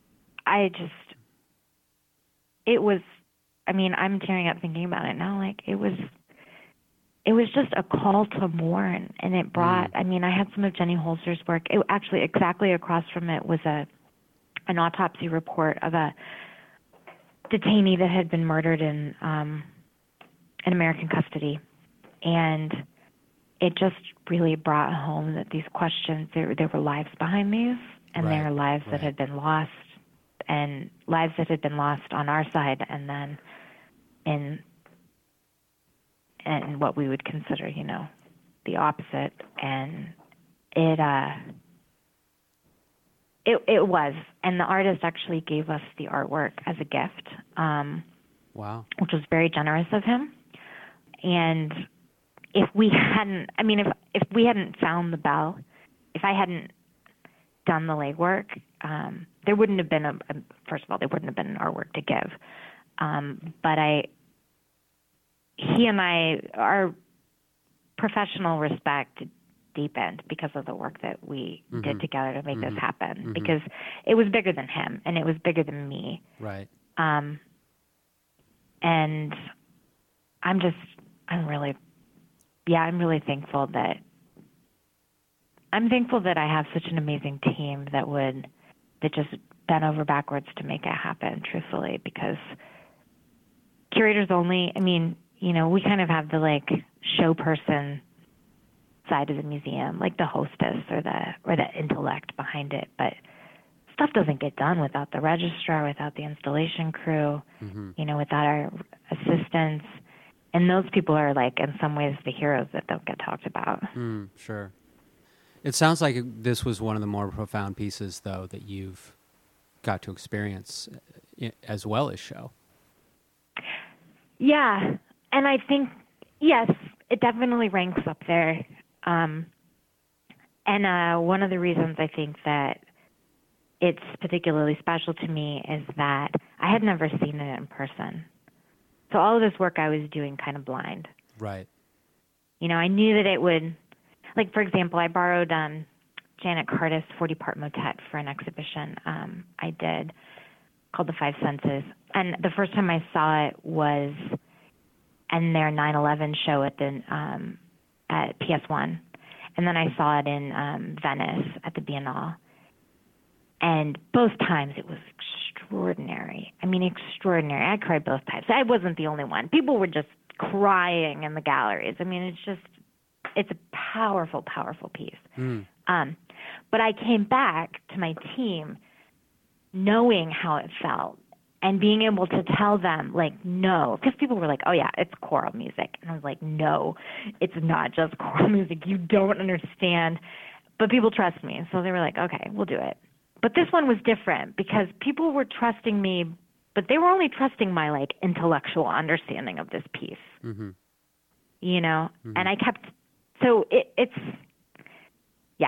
S2: I'm tearing up thinking about it now. Like it was just a call to mourn, and it brought. I mean, I had some of Jenny Holzer's work. It actually exactly across from it was an autopsy report of a detainee that had been murdered in American custody, and it just really brought home that these questions, there were lives behind these, and there are lives that had been lost, and lives that had been lost on our side, and then in what we would consider, the opposite. And it was, and the artist actually gave us the artwork as a gift.
S1: Wow.
S2: Which was very generous of him. And if we hadn't found the bell, if I hadn't done the legwork, there wouldn't have been first of all, there wouldn't have been an artwork to give. But he and I, our professional respect deepened because of the work that we did together to make this happen, because it was bigger than him and it was bigger than me.
S1: Right.
S2: And I'm really thankful that I have such an amazing team that just bent over backwards to make it happen, truthfully, because curators only, we kind of have the show person side of the museum, like the hostess or the intellect behind it, but stuff doesn't get done without the registrar, without the installation crew, without our assistants. And those people are in some ways the heroes that don't get talked about.
S1: Sure. It sounds like this was one of the more profound pieces, though, that you've got to experience as well as show. Yeah.
S2: And I think, yes, it definitely ranks up there. And one of the reasons I think that it's particularly special to me is that I had never seen it in person. So all of this work I was doing kind of blind.
S1: Right.
S2: I knew that it would, for example, I borrowed Janet Cardis' 40-part motet for an exhibition I did called The Five Senses. And the first time I saw it was in their 9/11 show at PS1. And then I saw it in Venice at the Biennale. And both times it was extraordinary. Extraordinary. I cried both times. I wasn't the only one. People were just crying in the galleries. It's a powerful, powerful piece. But I came back to my team knowing how it felt and being able to tell them, no, because people were like, oh yeah, it's choral music. And I was like, no, it's not just choral music. You don't understand. But people trust me. So they were like, okay, we'll do it. But this one was different because people were trusting me, but they were only trusting my intellectual understanding of this piece. And I kept, so it's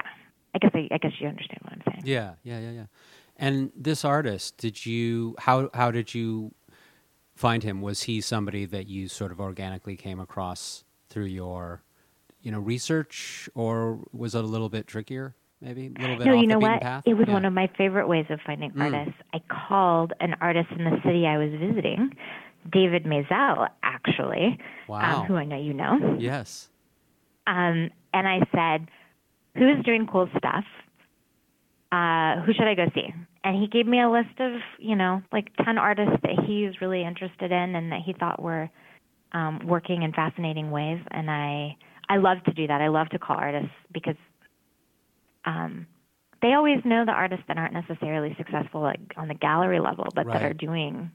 S2: I guess you understand what I'm saying.
S1: Yeah. And this artist, how did you find him? Was he somebody that you sort of organically came across through your, research, or was it a little bit trickier, maybe a little bit
S2: No,
S1: off
S2: you
S1: the
S2: know
S1: beaten
S2: what?
S1: path?
S2: It was one of my favorite ways of finding artists. I called an artist in the city I was visiting, David Maisel, actually,
S1: Wow.
S2: who I know you know.
S1: Yes.
S2: And I said, who's doing cool stuff? Who should I go see? And he gave me a list of, 10 artists that he's really interested in and that he thought were working in fascinating ways. And I love to do that. I love to call artists because they always know the artists that aren't necessarily successful on the gallery level, but that are doing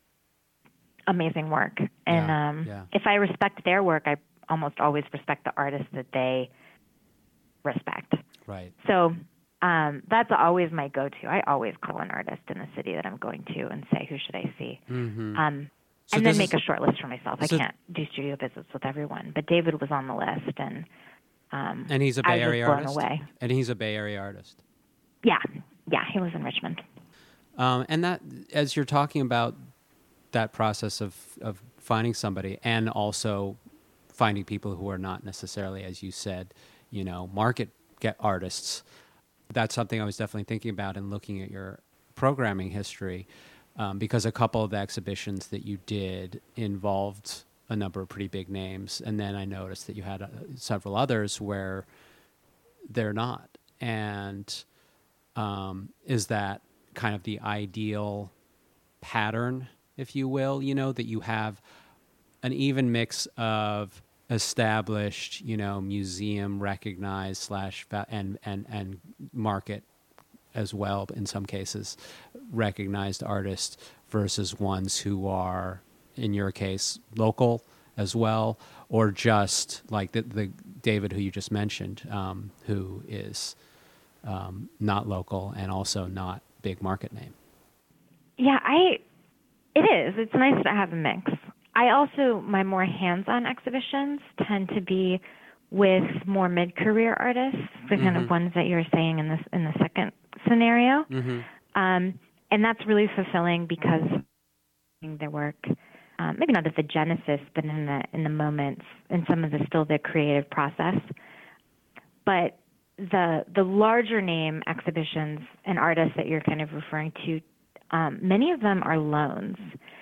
S2: amazing work. And if I respect their work, I almost always respect the artists that they respect.
S1: Right.
S2: So that's always my go-to. I always call an artist in the city that I'm going to and say, who should I see?
S1: Mm-hmm.
S2: And then make a short list for myself. I can't do studio visits with everyone, but David was on the list, and
S1: he's a Bay Area artist.
S2: Away.
S1: And he's a Bay Area artist.
S2: Yeah, he lives in Richmond.
S1: And that, as you're talking about that process of finding somebody, and also finding people who are not necessarily, as you said, market artists. That's something I was definitely thinking about in looking at your programming history, because a couple of the exhibitions that you did involved a number of pretty big names, and then I noticed that you had several others where they're not. And is that kind of the ideal pattern, if you will, that you have an even mix of established, museum recognized and market as well, in some cases, recognized artists versus ones who are, in your case, local as well, or just like the David who you just mentioned, who is not local and also not big market name.
S2: Yeah, it is. It's nice to have a mix. I also, my more hands-on exhibitions tend to be with more mid-career artists, the kind of ones that you're saying in the second scenario. And that's really fulfilling because their work, maybe not at the genesis, but in the moments, in some of the creative process. But the larger name exhibitions and artists that you're kind of referring to, many of them are loans.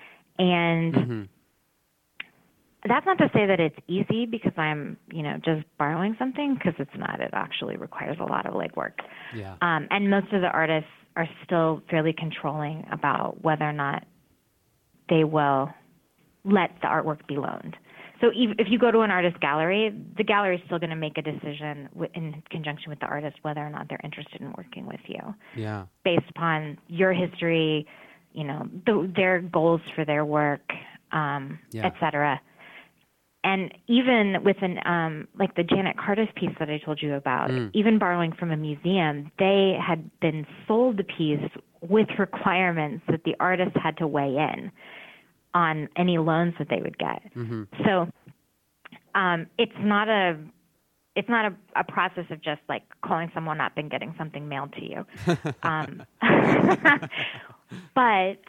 S2: And that's not to say that it's easy because I'm, just borrowing something, because it's not. It actually requires a lot of legwork.
S1: Yeah.
S2: And most of the artists are still fairly controlling about whether or not they will let the artwork be loaned. So if you go to an artist gallery, the gallery is still going to make a decision in conjunction with the artist whether or not they're interested in working with you.
S1: Yeah.
S2: Based upon your history, their goals for their work, et cetera. And even with like the Janet Curtis piece that I told you about, even borrowing from a museum, they had been sold the piece with requirements that the artist had to weigh in on any loans that they would get. So it's not a process of just like calling someone up and getting something mailed to you. But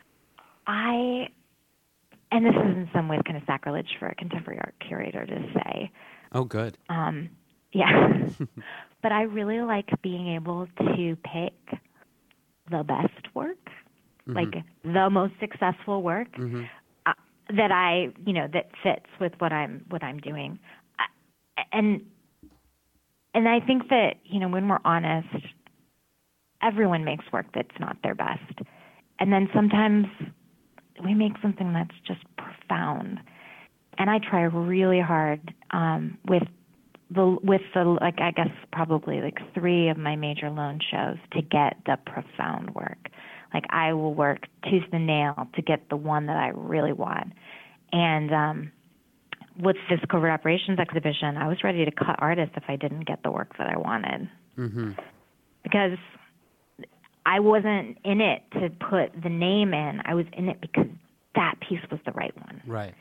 S2: and this is in some ways kind of sacrilege for a contemporary art curator to say.
S1: Oh, good.
S2: Yeah. But I really like being able to pick the best work, like the most successful work that that fits with what I'm doing. And I think that, when we're honest, everyone makes work that's not their best. And then sometimes we make something that's just profound. And I try really hard with the I guess probably like 3 of my major loan shows to get the profound work. Like I will work tooth and nail to get the one that I really want. And with this covert operations exhibition, I was ready to cut artists if I didn't get the work that I wanted. Because I wasn't in it to put the name in. I was in it because that piece was the right one.
S1: Right.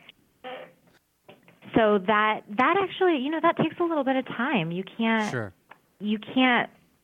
S2: So that actually, that takes a little bit of time. You can't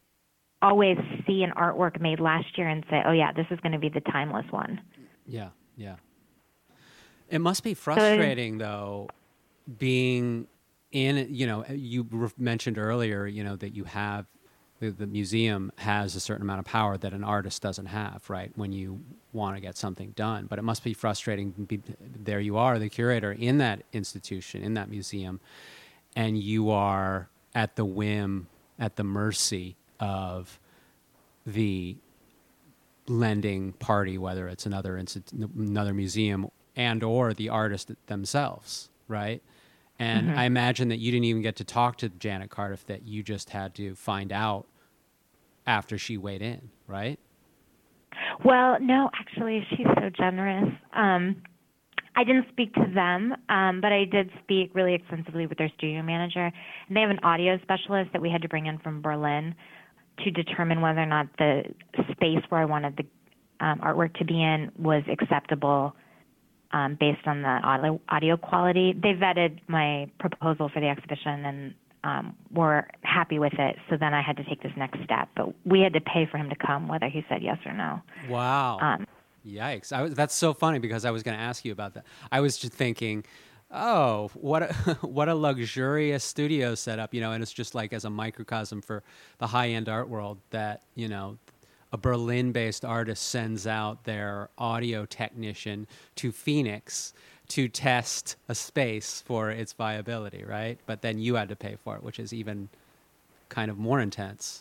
S2: always see an artwork made last year and say, oh yeah, this is going to be the timeless one.
S1: Yeah, yeah. It must be frustrating, though, being in, you mentioned earlier, that you have, the museum has a certain amount of power that an artist doesn't have, right, when you want to get something done. But it must be frustrating. There you are, the curator in that institution, in that museum, and you are at the whim, at the mercy of the lending party, whether it's another museum and or the artist themselves, right? And I imagine that you didn't even get to talk to Janet Cardiff, that you just had to find out after she weighed in, right?
S2: Well, no, actually, she's so generous. I didn't speak to them, but I did speak really extensively with their studio manager. And they have an audio specialist that we had to bring in from Berlin to determine whether or not the space where I wanted the artwork to be in was acceptable based on the audio quality. They vetted my proposal for the exhibition and were happy with it. So then I had to take this next step. But we had to pay for him to come, whether he said yes or no.
S1: Wow. Yikes. That's so funny, because I was going to ask you about that. I was just thinking, oh, what a luxurious studio setup, and it's just like as a microcosm for the high-end art world that, a Berlin-based artist sends out their audio technician to Phoenix to test a space for its viability, right? But then you had to pay for it, which is even kind of more intense.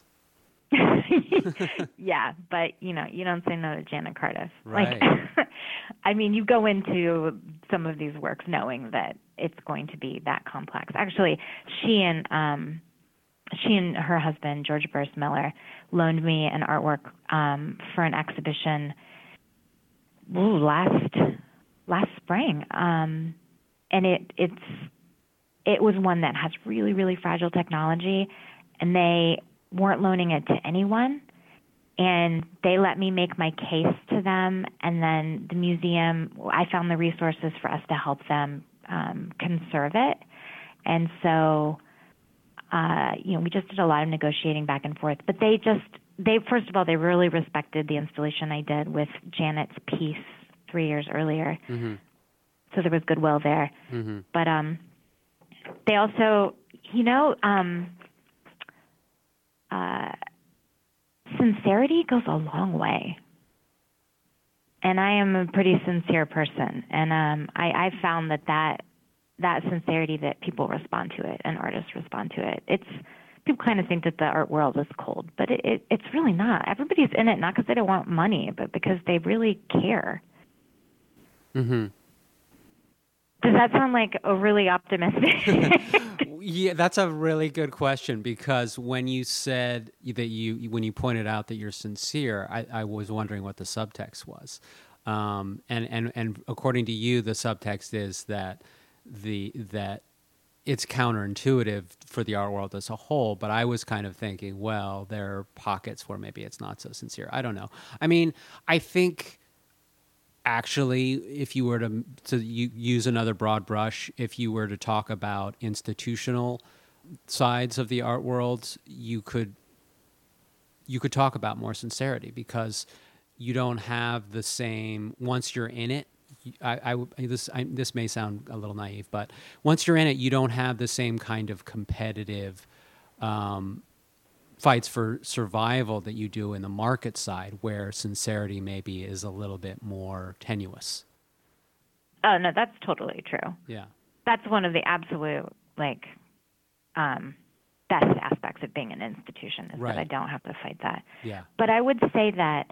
S2: Yeah, but you don't say no to Janet Cardiff.
S1: Right.
S2: Like, I mean, you go into some of these works knowing that it's going to be that complex. Actually, she and her husband, George Burst Miller, loaned me an artwork for an exhibition last spring, and it was one that has really, really fragile technology, and they weren't loaning it to anyone, and they let me make my case to them, and then the museum, I found the resources for us to help them conserve it, and so we just did a lot of negotiating back and forth. But they first of all, they really respected the installation I did with Janet's piece 3 years earlier. Mm-hmm. So there was goodwill there. Mm-hmm. But they also, sincerity goes a long way. And I am a pretty sincere person. And I found that sincerity, that people respond to it and artists respond to it. People kind of think that the art world is cold, but it's really not. Everybody's in it not because they don't want money, but because they really care. Mm-hmm. Does that sound like overly optimistic?
S1: Yeah, that's a really good question, because when you said that when you pointed out that you're sincere, I was wondering what the subtext was. And according to you, the subtext is that it's counterintuitive for the art world as a whole, but I was kind of thinking, well, there are pockets where maybe it's not so sincere. I don't know. I mean, I think actually, if you were to use another broad brush, if you were to talk about institutional sides of the art world, you could talk about more sincerity, because you don't have the same, once you're in it, this may sound a little naive, but once you're in it, you don't have the same kind of competitive fights for survival that you do in the market side, where sincerity maybe is a little bit more tenuous.
S2: Oh, no, that's totally true.
S1: Yeah.
S2: That's one of the absolute, best aspects of being an institution, is that I don't have to fight that.
S1: Yeah.
S2: But I would say that,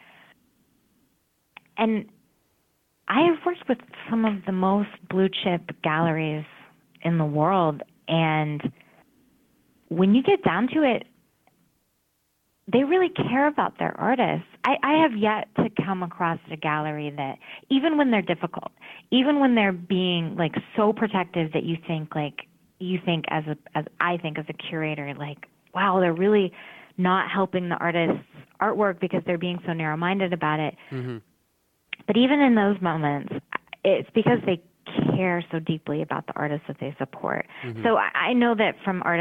S2: and I have worked with some of the most blue chip galleries in the world, and when you get down to it, they really care about their artists. I have yet to come across a gallery that, even when they're difficult, even when they're being so protective that you think as I think as a curator, wow, they're really not helping the artist's artwork because they're being so narrow-minded about it. Mm-hmm. But even in those moments, it's because they care so deeply about the artists that they support. Mm-hmm. So I know that from artists'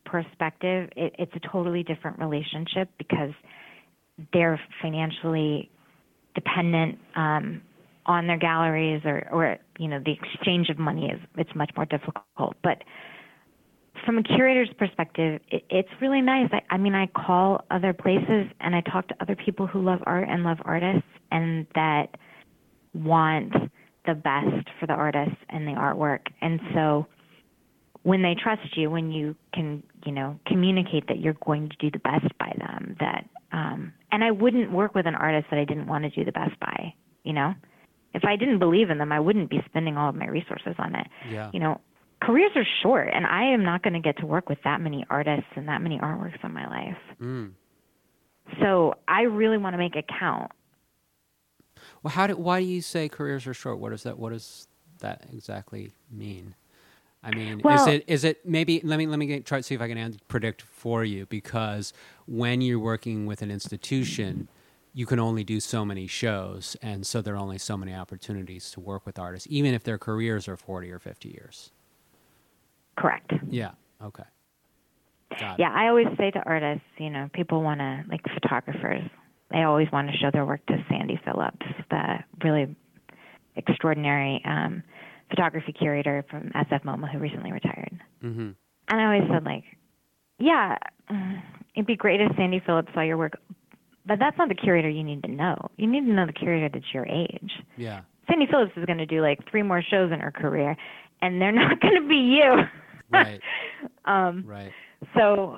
S2: perspective, it's a totally different relationship because they're financially dependent on their galleries, or the exchange of money it's much more difficult. But from a curator's perspective, it's really nice. I call other places and I talk to other people who love art and love artists and that want the best for the artists and the artwork. And so when they trust you, when you can, communicate that you're going to do the best by them, and I wouldn't work with an artist that I didn't want to do the best by, If I didn't believe in them, I wouldn't be spending all of my resources on it.
S1: Yeah.
S2: Careers are short, and I am not going to get to work with that many artists and that many artworks in my life.
S1: Mm.
S2: So I really want to make it count.
S1: Well, why do you say careers are short? What does that exactly mean? I mean,
S2: well,
S1: is it maybe? Let me try to see if I can predict for you, because when you're working with an institution, you can only do so many shows, and so there are only so many opportunities to work with artists, even if their careers are 40 or 50 years.
S2: Correct.
S1: Yeah. Okay. Got it.
S2: Yeah, I always say to artists, people want to, like photographers, they always want to show their work to Sandy Phillips, the really extraordinary photography curator from SF MoMA who recently retired.
S1: Mm-hmm.
S2: And I always said, yeah, it'd be great if Sandy Phillips saw your work, but that's not the curator you need to know. You need to know the curator that's your age.
S1: Yeah.
S2: Sandy Phillips is going to do 3 more shows in her career, and they're not going to be you.
S1: Right. Right.
S2: So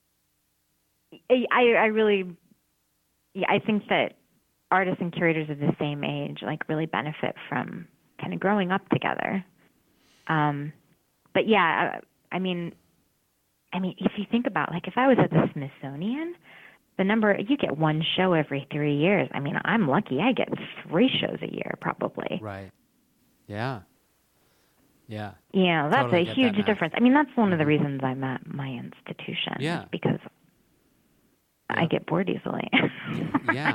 S2: I really, I think that artists and curators of the same age really benefit from kind of growing up together. But yeah, I mean, if you think about if I was at the Smithsonian, you get 1 show every 3 years. I mean, I'm lucky. I get 3 shows a year probably.
S1: Right. Yeah. Yeah.
S2: Yeah, that's
S1: totally
S2: a huge difference. I mean, that's one of the reasons I'm at my institution.
S1: Yeah.
S2: Because I get bored easily.
S1: Yeah.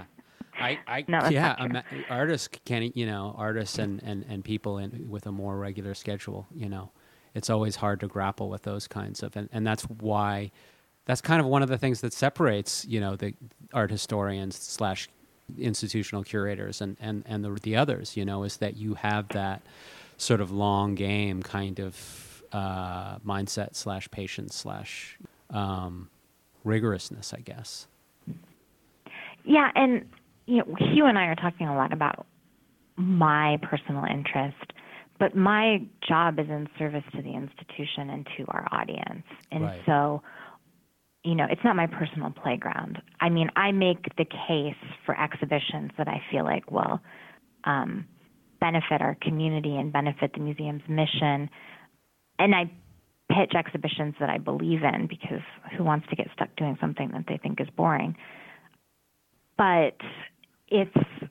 S1: Artists artists and people with a more regular schedule, it's always hard to grapple with those kinds of, and that's why, that's kind of one of the things that separates, the art historians / institutional curators and the others, is that you have that sort of long game kind of mindset / patience / rigorousness, I guess.
S2: Yeah, and Hugh and I are talking a lot about my personal interest, but my job is in service to the institution and to our audience. And
S1: right.
S2: So, it's not my personal playground. I mean, I make the case for exhibitions that I feel will benefit our community and benefit the museum's mission. And I pitch exhibitions that I believe in, because who wants to get stuck doing something that they think is boring? But it's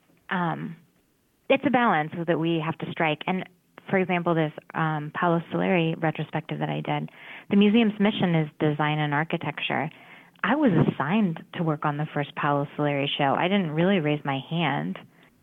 S2: a balance that we have to strike. And for example, this Paolo Soleri retrospective that I did, the museum's mission is design and architecture. I was assigned to work on the first Paolo Soleri show. I didn't really raise my hand.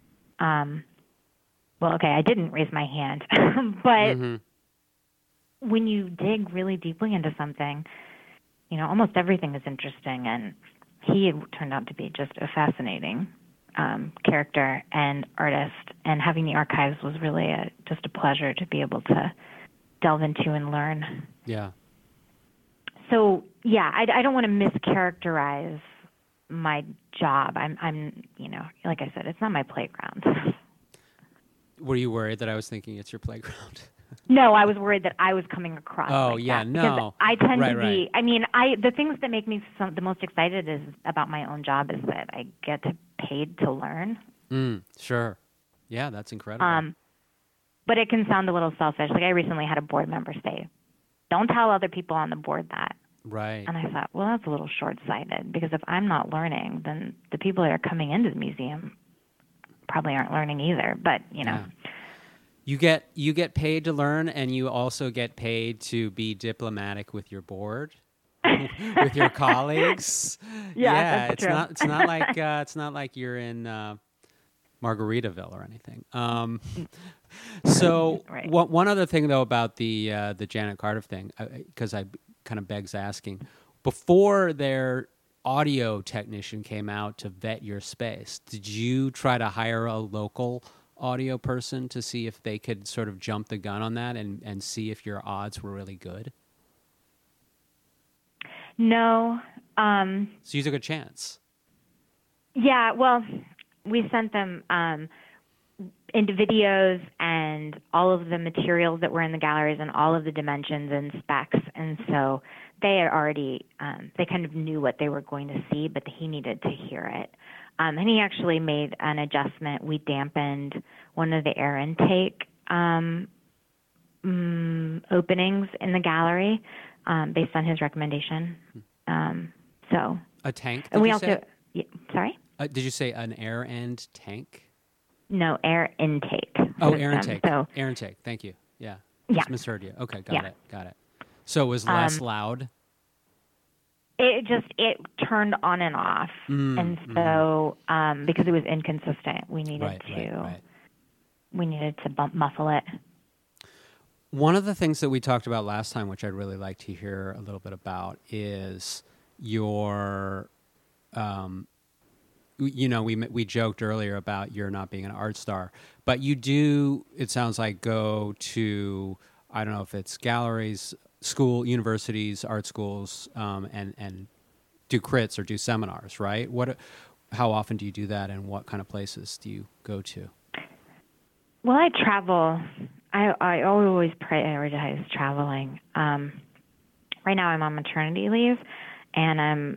S2: I didn't raise my hand, but when you dig really deeply into something, almost everything is interesting, and he turned out to be just a fascinating character and artist, and having the archives was really just a pleasure to be able to delve into and learn.
S1: Yeah.
S2: So, yeah, I don't want to mischaracterize my job. I'm like I said, it's not my playground.
S1: Were you worried that I was thinking it's your playground?
S2: No, I was worried that I was coming across.
S1: Oh,
S2: like
S1: yeah,
S2: that,
S1: no.
S2: I tend to be.
S1: Right.
S2: I mean, the things that make me the most excited is about my own job is that I get paid to learn.
S1: Sure. Yeah, that's incredible.
S2: But it can sound a little selfish. I recently had a board member say, "Don't tell other people on the board that."
S1: Right.
S2: And I thought, well, that's a little short-sighted, because if I'm not learning, then the people that are coming into the museum probably aren't learning either. But
S1: Yeah. You get paid to learn, and you also get paid to be diplomatic with your board, with your colleagues.
S2: Yeah, that's
S1: it's
S2: true.
S1: It's not like you're in Margaritaville or anything. So
S2: right.
S1: one other thing though about the Janet Cardiff thing, because kind of begs asking. Before their audio technician came out to vet your space, did you try to hire a local audio person to see if they could sort of jump the gun on that and see if your odds were really good?
S2: No.
S1: So you took a chance.
S2: Yeah, well, we sent them into videos and all of the materials that were in the galleries and all of the dimensions and specs. And so they had already, they kind of knew what they were going to see, but he needed to hear it. And he actually made an adjustment. We dampened one of the air intake openings in the gallery based on his recommendation. So
S1: a tank,
S2: and we
S1: you
S2: also,
S1: say?
S2: Yeah, sorry?
S1: Did you say an air end tank?
S2: No, air intake.
S1: Oh,
S2: system.
S1: air intake.
S2: So,
S1: air intake. Thank you. Yeah.
S2: Yeah.
S1: Just misheard you. Okay, got
S2: Yeah.
S1: it. So it was less loud?
S2: it turned on and off. And so, because it was inconsistent, we needed we needed to muffle it.
S1: One of the things that we talked about last time, which I'd really like to hear a little bit about, is your, we joked earlier about your not being an art star, but you do, it sounds like, go to, I don't know if it's galleries, universities, art schools, and do crits or do seminars, right? How often do you do that, and what kind of places do you go to?
S2: Well, I travel. I always prioritize traveling. Right now I'm on maternity leave, and I'm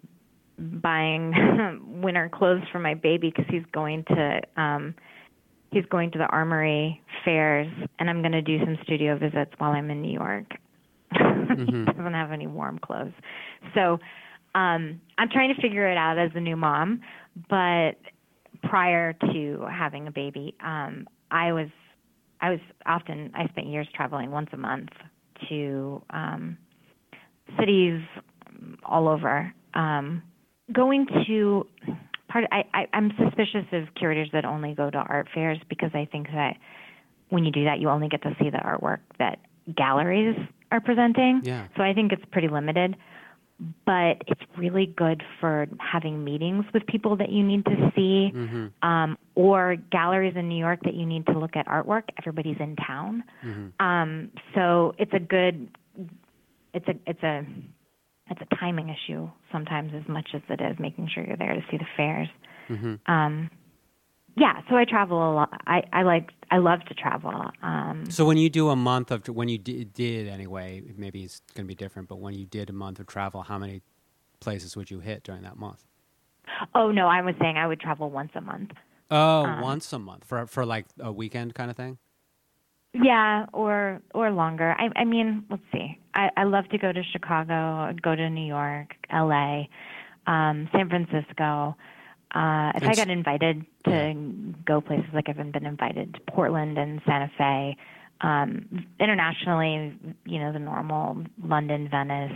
S2: buying winter clothes for my baby because he's going to the Armory fairs, and I'm going to do some studio visits while I'm in New York. He doesn't have any warm clothes. So I'm trying to figure it out as a new mom, but prior to having a baby, I spent years traveling once a month to cities all over. I'm suspicious of curators that only go to art fairs because I think that when you do that, you only get to see the artwork that galleries are presenting.
S1: Yeah.
S2: So I think it's pretty limited. But it's really good for having meetings with people that you need to see, or galleries in New York that you need to look at artwork. Everybody's in town, so it's a timing issue sometimes as much as it is making sure you're there to see the fairs. Yeah, so I travel a lot. I love to travel.
S1: So when you do a month of, when you did anyway, maybe it's going to be different, but when you did a month of travel, how many places would you hit during that month?
S2: Oh, no, I was saying I would travel once a month.
S1: Oh, once a month for like a weekend kind of thing?
S2: Yeah, or longer. I mean, let's see. I love to go to Chicago, go to New York, LA, San Francisco. If I got invited to go places, like I've been invited to Portland and Santa Fe, internationally, the normal London, Venice,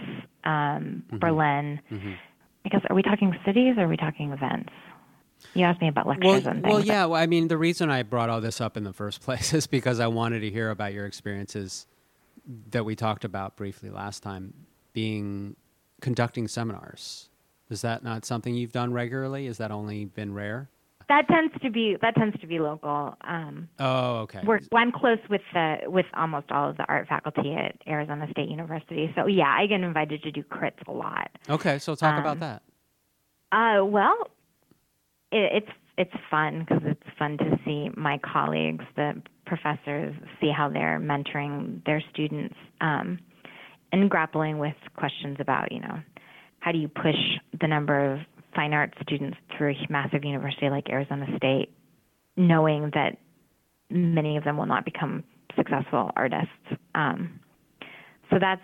S2: Berlin. I guess, are we talking cities or are we talking events? You asked me about lectures and things.
S1: Well, yeah. Well, I mean, the reason I brought all this up in the first place is because I wanted to hear about your experiences that we talked about briefly last time, conducting seminars. Is that not something you've done regularly? Has that only been rare?
S2: That tends to be local.
S1: Okay.
S2: I'm close with almost all of the art faculty at Arizona State University. So yeah, I get invited to do crits a lot.
S1: Okay, so talk about that.
S2: Well, it's fun because it's fun to see my colleagues, the professors, see how they're mentoring their students and grappling with questions about how do you push the number of fine arts students through a massive university like Arizona State, knowing that many of them will not become successful artists. So that's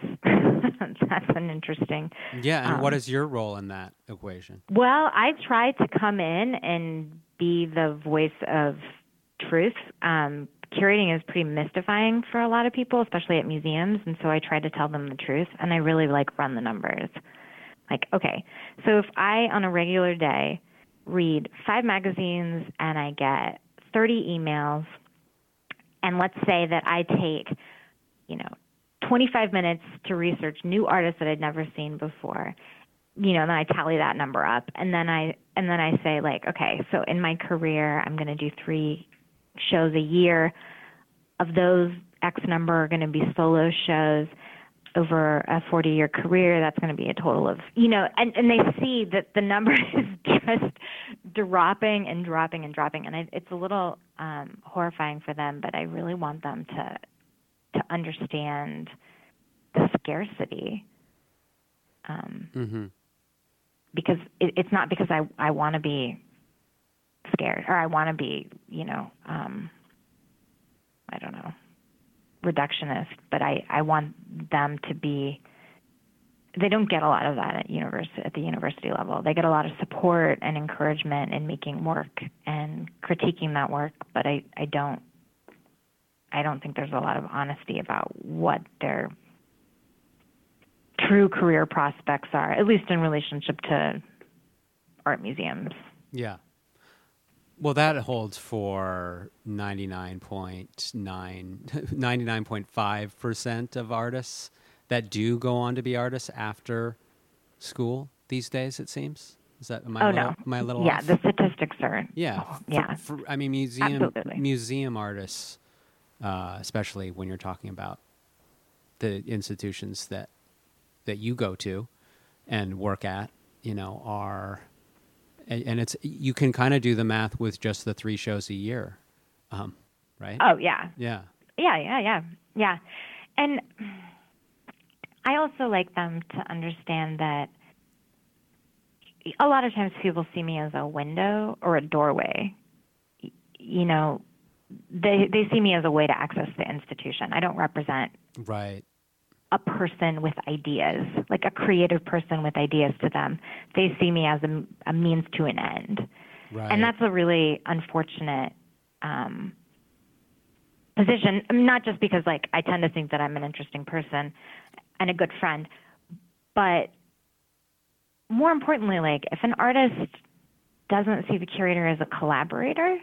S2: an interesting.
S1: Yeah, and what is your role in that equation?
S2: Well, I try to come in and be the voice of truth. Curating is pretty mystifying for a lot of people, especially at museums, and so I try to tell them the truth, and I really run the numbers. Like, okay, so if I, on a regular day, read 5 magazines and I get 30 emails, and let's say that I take, 25 minutes to research new artists that I'd never seen before. Then I tally that number up, and then I say, like, okay, so in my career, I'm going to do 3 shows a year. Of those, X number are going to be solo shows. Over a 40-year career, that's going to be a total of, and they see that the number is just dropping and dropping and dropping, and it's a little horrifying for them. But I really want them to understand the scarcity. Because it's not because I want to be scared or I want to be, I don't know, reductionist, but I want them to be. They don't get a lot of that at the university level. They get a lot of support and encouragement in making work and critiquing that work, but I don't think there's a lot of honesty about what their true career prospects are, at least in relationship to art museums.
S1: Yeah. Well, that holds for 99.5% of artists that do go on to be artists after school these days, it seems. Is that am I a little
S2: yeah,
S1: off?
S2: the statistics are
S1: museum artists, especially when you're talking about the institutions that you go to and work at, are, and it's, you can kind of do the math with just the 3 shows a year, right?
S2: Oh, yeah.
S1: Yeah.
S2: Yeah. And I also like them to understand that a lot of times people see me as a window or a doorway. They see me as a way to access the institution. I don't represent
S1: Right.
S2: a person with ideas, like a creative person with ideas to them. They see me as a means to an end.
S1: Right.
S2: And that's a really unfortunate position, not just because, like, I tend to think that I'm an interesting person and a good friend, but more importantly, like, if an artist doesn't see the curator as a collaborator,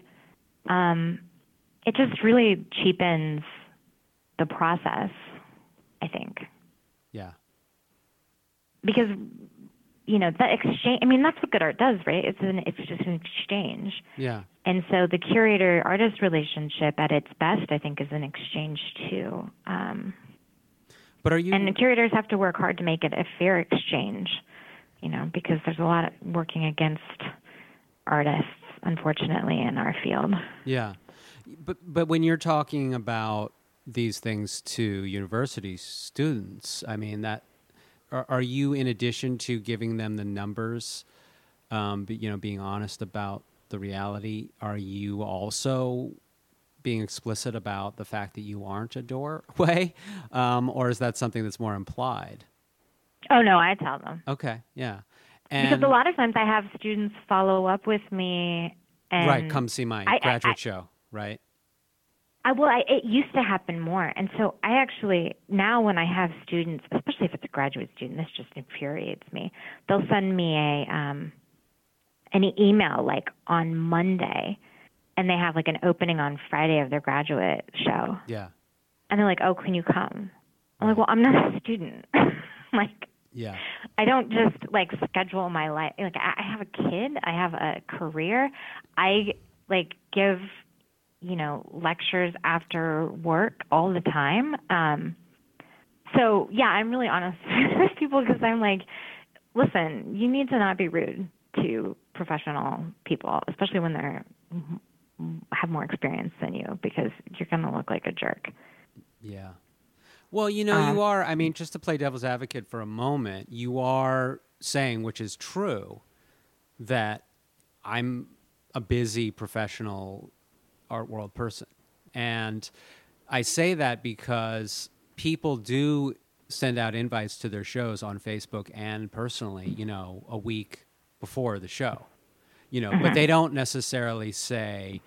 S2: it just really cheapens the process, I think.
S1: Yeah.
S2: Because, the exchange, that's what good art does, right? It's just an exchange.
S1: Yeah.
S2: And so the curator-artist relationship at its best, I think, is an exchange too.
S1: But are you...
S2: And the curators have to work hard to make it a fair exchange, because there's a lot of working against artists, unfortunately, in our field.
S1: Yeah. But when you're talking about these things to university students, that are you, in addition to giving them the numbers, being honest about the reality, are you also being explicit about the fact that you aren't a doorway, or is that something that's more implied?
S2: Oh no, I tell them.
S1: Okay, yeah,
S2: because a lot of times I have students follow up with me and
S1: right, come see my graduate show, right?
S2: It used to happen more. And so I actually, now when I have students, especially if it's a graduate student, this just infuriates me. They'll send me an email like on Monday, and they have like an opening on Friday of their graduate show.
S1: Yeah.
S2: And they're like, oh, can you come? I'm like, well, I'm not a student.
S1: Yeah.
S2: I don't just like schedule my life. Like, I have a kid. I have a career. I like give lectures after work all the time. So yeah, I'm really honest with people because I'm like, listen, you need to not be rude to professional people, especially when they're have more experience than you, because you're going to look like a jerk.
S1: Yeah. Well, you are, just to play devil's advocate for a moment, you are saying, which is true, that I'm a busy professional art world person. And I say that because people do send out invites to their shows on Facebook and personally, a week before the show, but they don't necessarily say,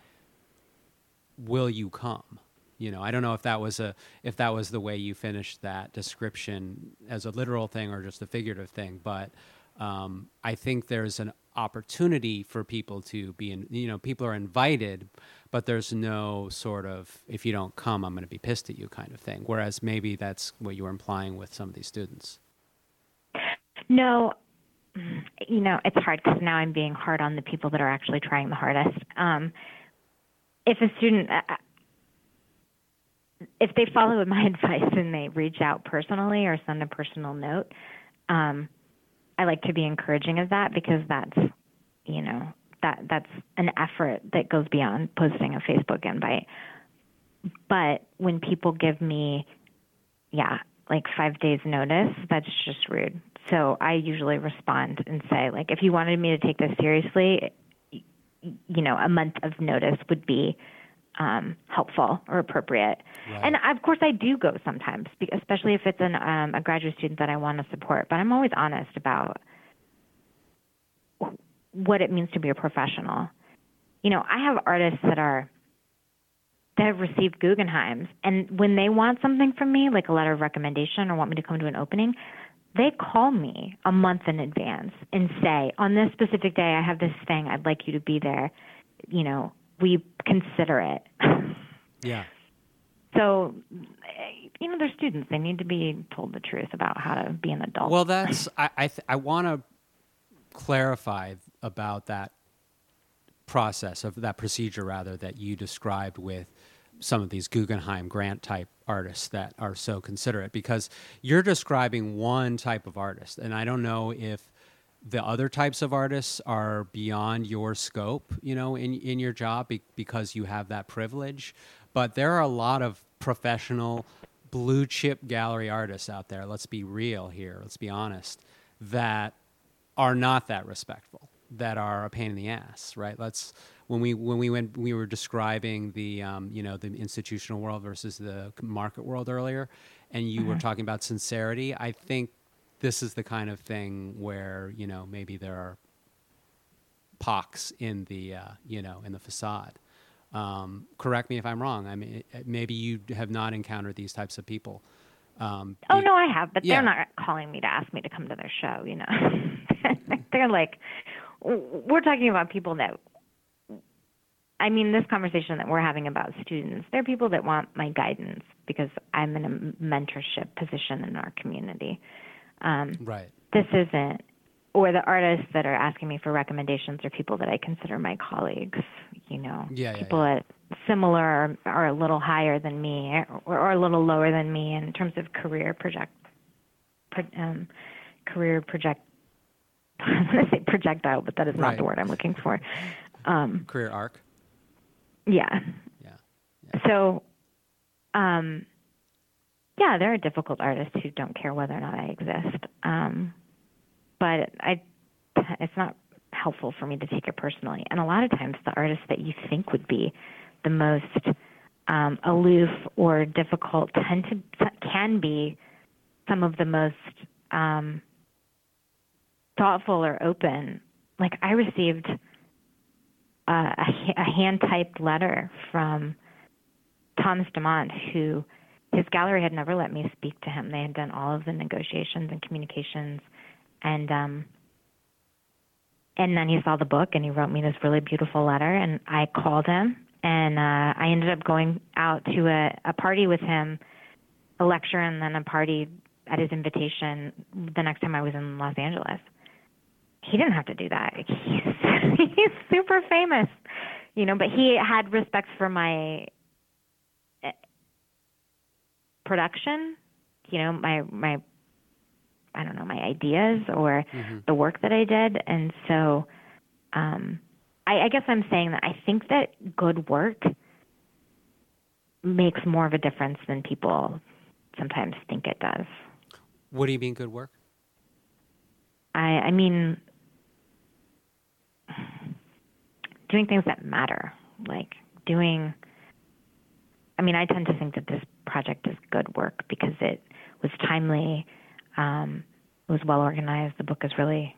S1: will you come? I don't know if that was the way you finished that description as a literal thing or just a figurative thing, but I think there's an opportunity for people to be in, people are invited, but there's no sort of, if you don't come, I'm going to be pissed at you kind of thing. Whereas maybe that's what you were implying with some of these students.
S2: No, it's hard because now I'm being hard on the people that are actually trying the hardest. If a student, if they follow my advice and they reach out personally or send a personal note, I like to be encouraging of that because that's, that's an effort that goes beyond posting a Facebook invite. But when people give me, 5 days notice, that's just rude. So I usually respond and say, if you wanted me to take this seriously, a month of notice would be helpful or appropriate. Right. And of course I do go sometimes, especially if it's a graduate student that I want to support, but I'm always honest about what it means to be a professional. I have artists that have received Guggenheims, and when they want something from me, like a letter of recommendation or want me to come to an opening, they call me a month in advance and say, on this specific day, I have this thing, I'd like you to be there. We consider it.
S1: Yeah.
S2: So, they're students. They need to be told the truth about how to be an adult.
S1: Well, I want to clarify about that process, of that procedure, rather, that you described with some of these Guggenheim grant type artists that are so considerate, because you're describing one type of artist, and I don't know if the other types of artists are beyond your scope, in your job because you have that privilege. But there are a lot of professional blue chip gallery artists out there. Let's be real here. Let's be honest, that are not that respectful, that are a pain in the ass, right? When we were describing the the institutional world versus the market world earlier, and you were talking about sincerity, I think this is the kind of thing where, maybe there are pox in the, in the facade. Correct me if I'm wrong. I mean, maybe you have not encountered these types of people.
S2: No, I have, but they're not calling me to ask me to come to their show, They're like, we're talking about people that, this conversation that we're having about students, they're people that want my guidance because I'm in a mentorship position in our community.
S1: Right.
S2: This isn't, or the artists that are asking me for recommendations are people that I consider my colleagues, people at similar or a little higher than me or a little lower than me in terms of career I'm going to say projectile, but that is not the word I'm looking for.
S1: Career arc.
S2: Yeah. So, there are difficult artists who don't care whether or not I exist. But it's not helpful for me to take it personally. And a lot of times the artists that you think would be the most aloof or difficult can be some of the most thoughtful or open. Like I received a hand-typed letter from Thomas Dumont, who his gallery had never let me speak to him. They had done all of the negotiations and communications, and then he saw the book and he wrote me this really beautiful letter. And I called him, and I ended up going out to a party with him, a lecture, and then a party at his invitation the next time I was in Los Angeles. He didn't have to do that. He's super famous, but he had respect for my production, my I don't know, my ideas or the work that I did. And so I guess I'm saying that I think that good work makes more of a difference than people sometimes think it does.
S1: What do you mean good work?
S2: I mean doing things that matter, like I tend to think that this project is good work because it was timely, it was well organized. The book is really,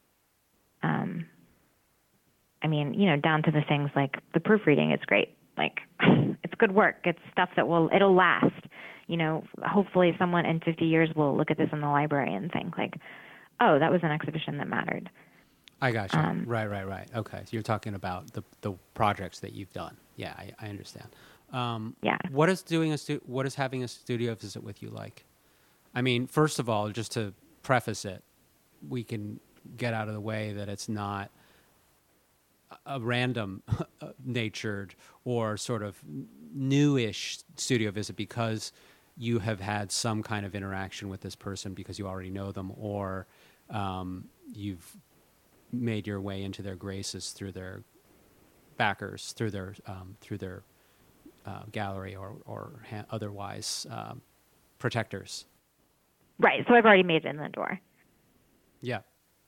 S2: down to the things like the proofreading. It's great. Like, it's good work. It's stuff that it'll last. Hopefully someone in 50 years will look at this in the library and think like, oh, that was an exhibition that mattered.
S1: I got you. Right. Okay. So you're talking about the projects that you've done. Yeah, I understand.
S2: Yeah.
S1: What is having a studio visit with you like? I mean, first of all, just to preface it, we can get out of the way that it's not a random natured or sort of newish studio visit because you have had some kind of interaction with this person because you already know them, or you've made your way into their graces through their backers, through their gallery or otherwise protectors.
S2: Right. So I've already made it in the door.
S1: Yeah.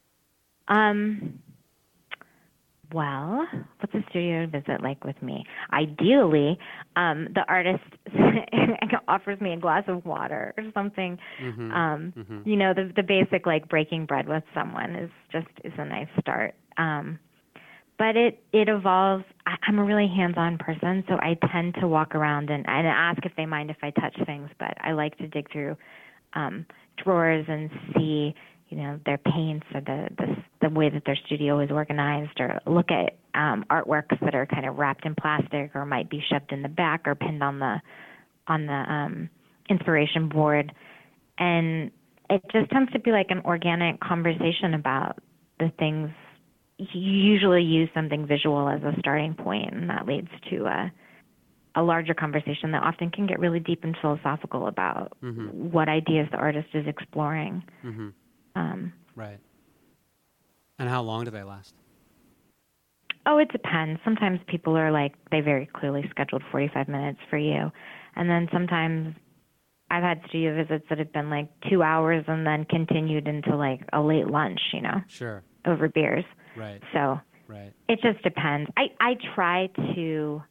S2: Well, what's a studio visit like with me? Ideally, the artist offers me a glass of water or something. You know, the basic like breaking bread with someone is a nice start. But it evolves. I'm a really hands-on person, so I tend to walk around and ask if they mind if I touch things. But I like to dig through drawers and see, you know, their paints or the way that their studio is organized, or look at artworks that are kind of wrapped in plastic or might be shoved in the back or pinned on the inspiration board. And it just tends to be like an organic conversation about the things. You usually use something visual as a starting point, and that leads to a larger conversation that often can get really deep and philosophical about what ideas the artist is exploring.
S1: Right. And how long do they last?
S2: Oh, it depends. Sometimes people are like, they very clearly scheduled 45 minutes for you. And then sometimes I've had studio visits that have been like 2 hours and then continued into like a late lunch, you know?
S1: Sure.
S2: Over beers.
S1: Right.
S2: So
S1: right.
S2: It just depends. I try to,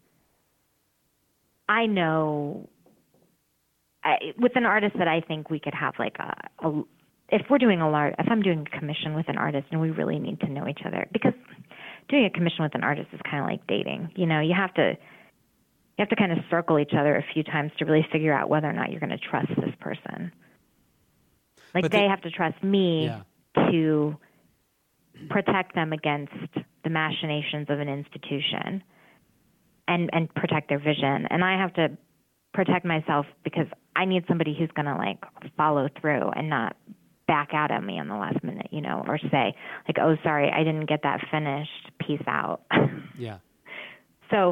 S2: I know, with an artist that I think we could have like if I'm doing a commission with an artist and we really need to know each other, because doing a commission with an artist is kind of like dating. You know, you have to kind of circle each other a few times to really figure out whether or not you're going to trust this person. Like they have to trust me to protect them against the machinations of an institution and protect their vision. And I have to protect myself because I need somebody who's going to like follow through and not back out at me on the last minute, you know, or say like, oh, sorry, I didn't get that finished. Peace out.
S1: Yeah.
S2: So,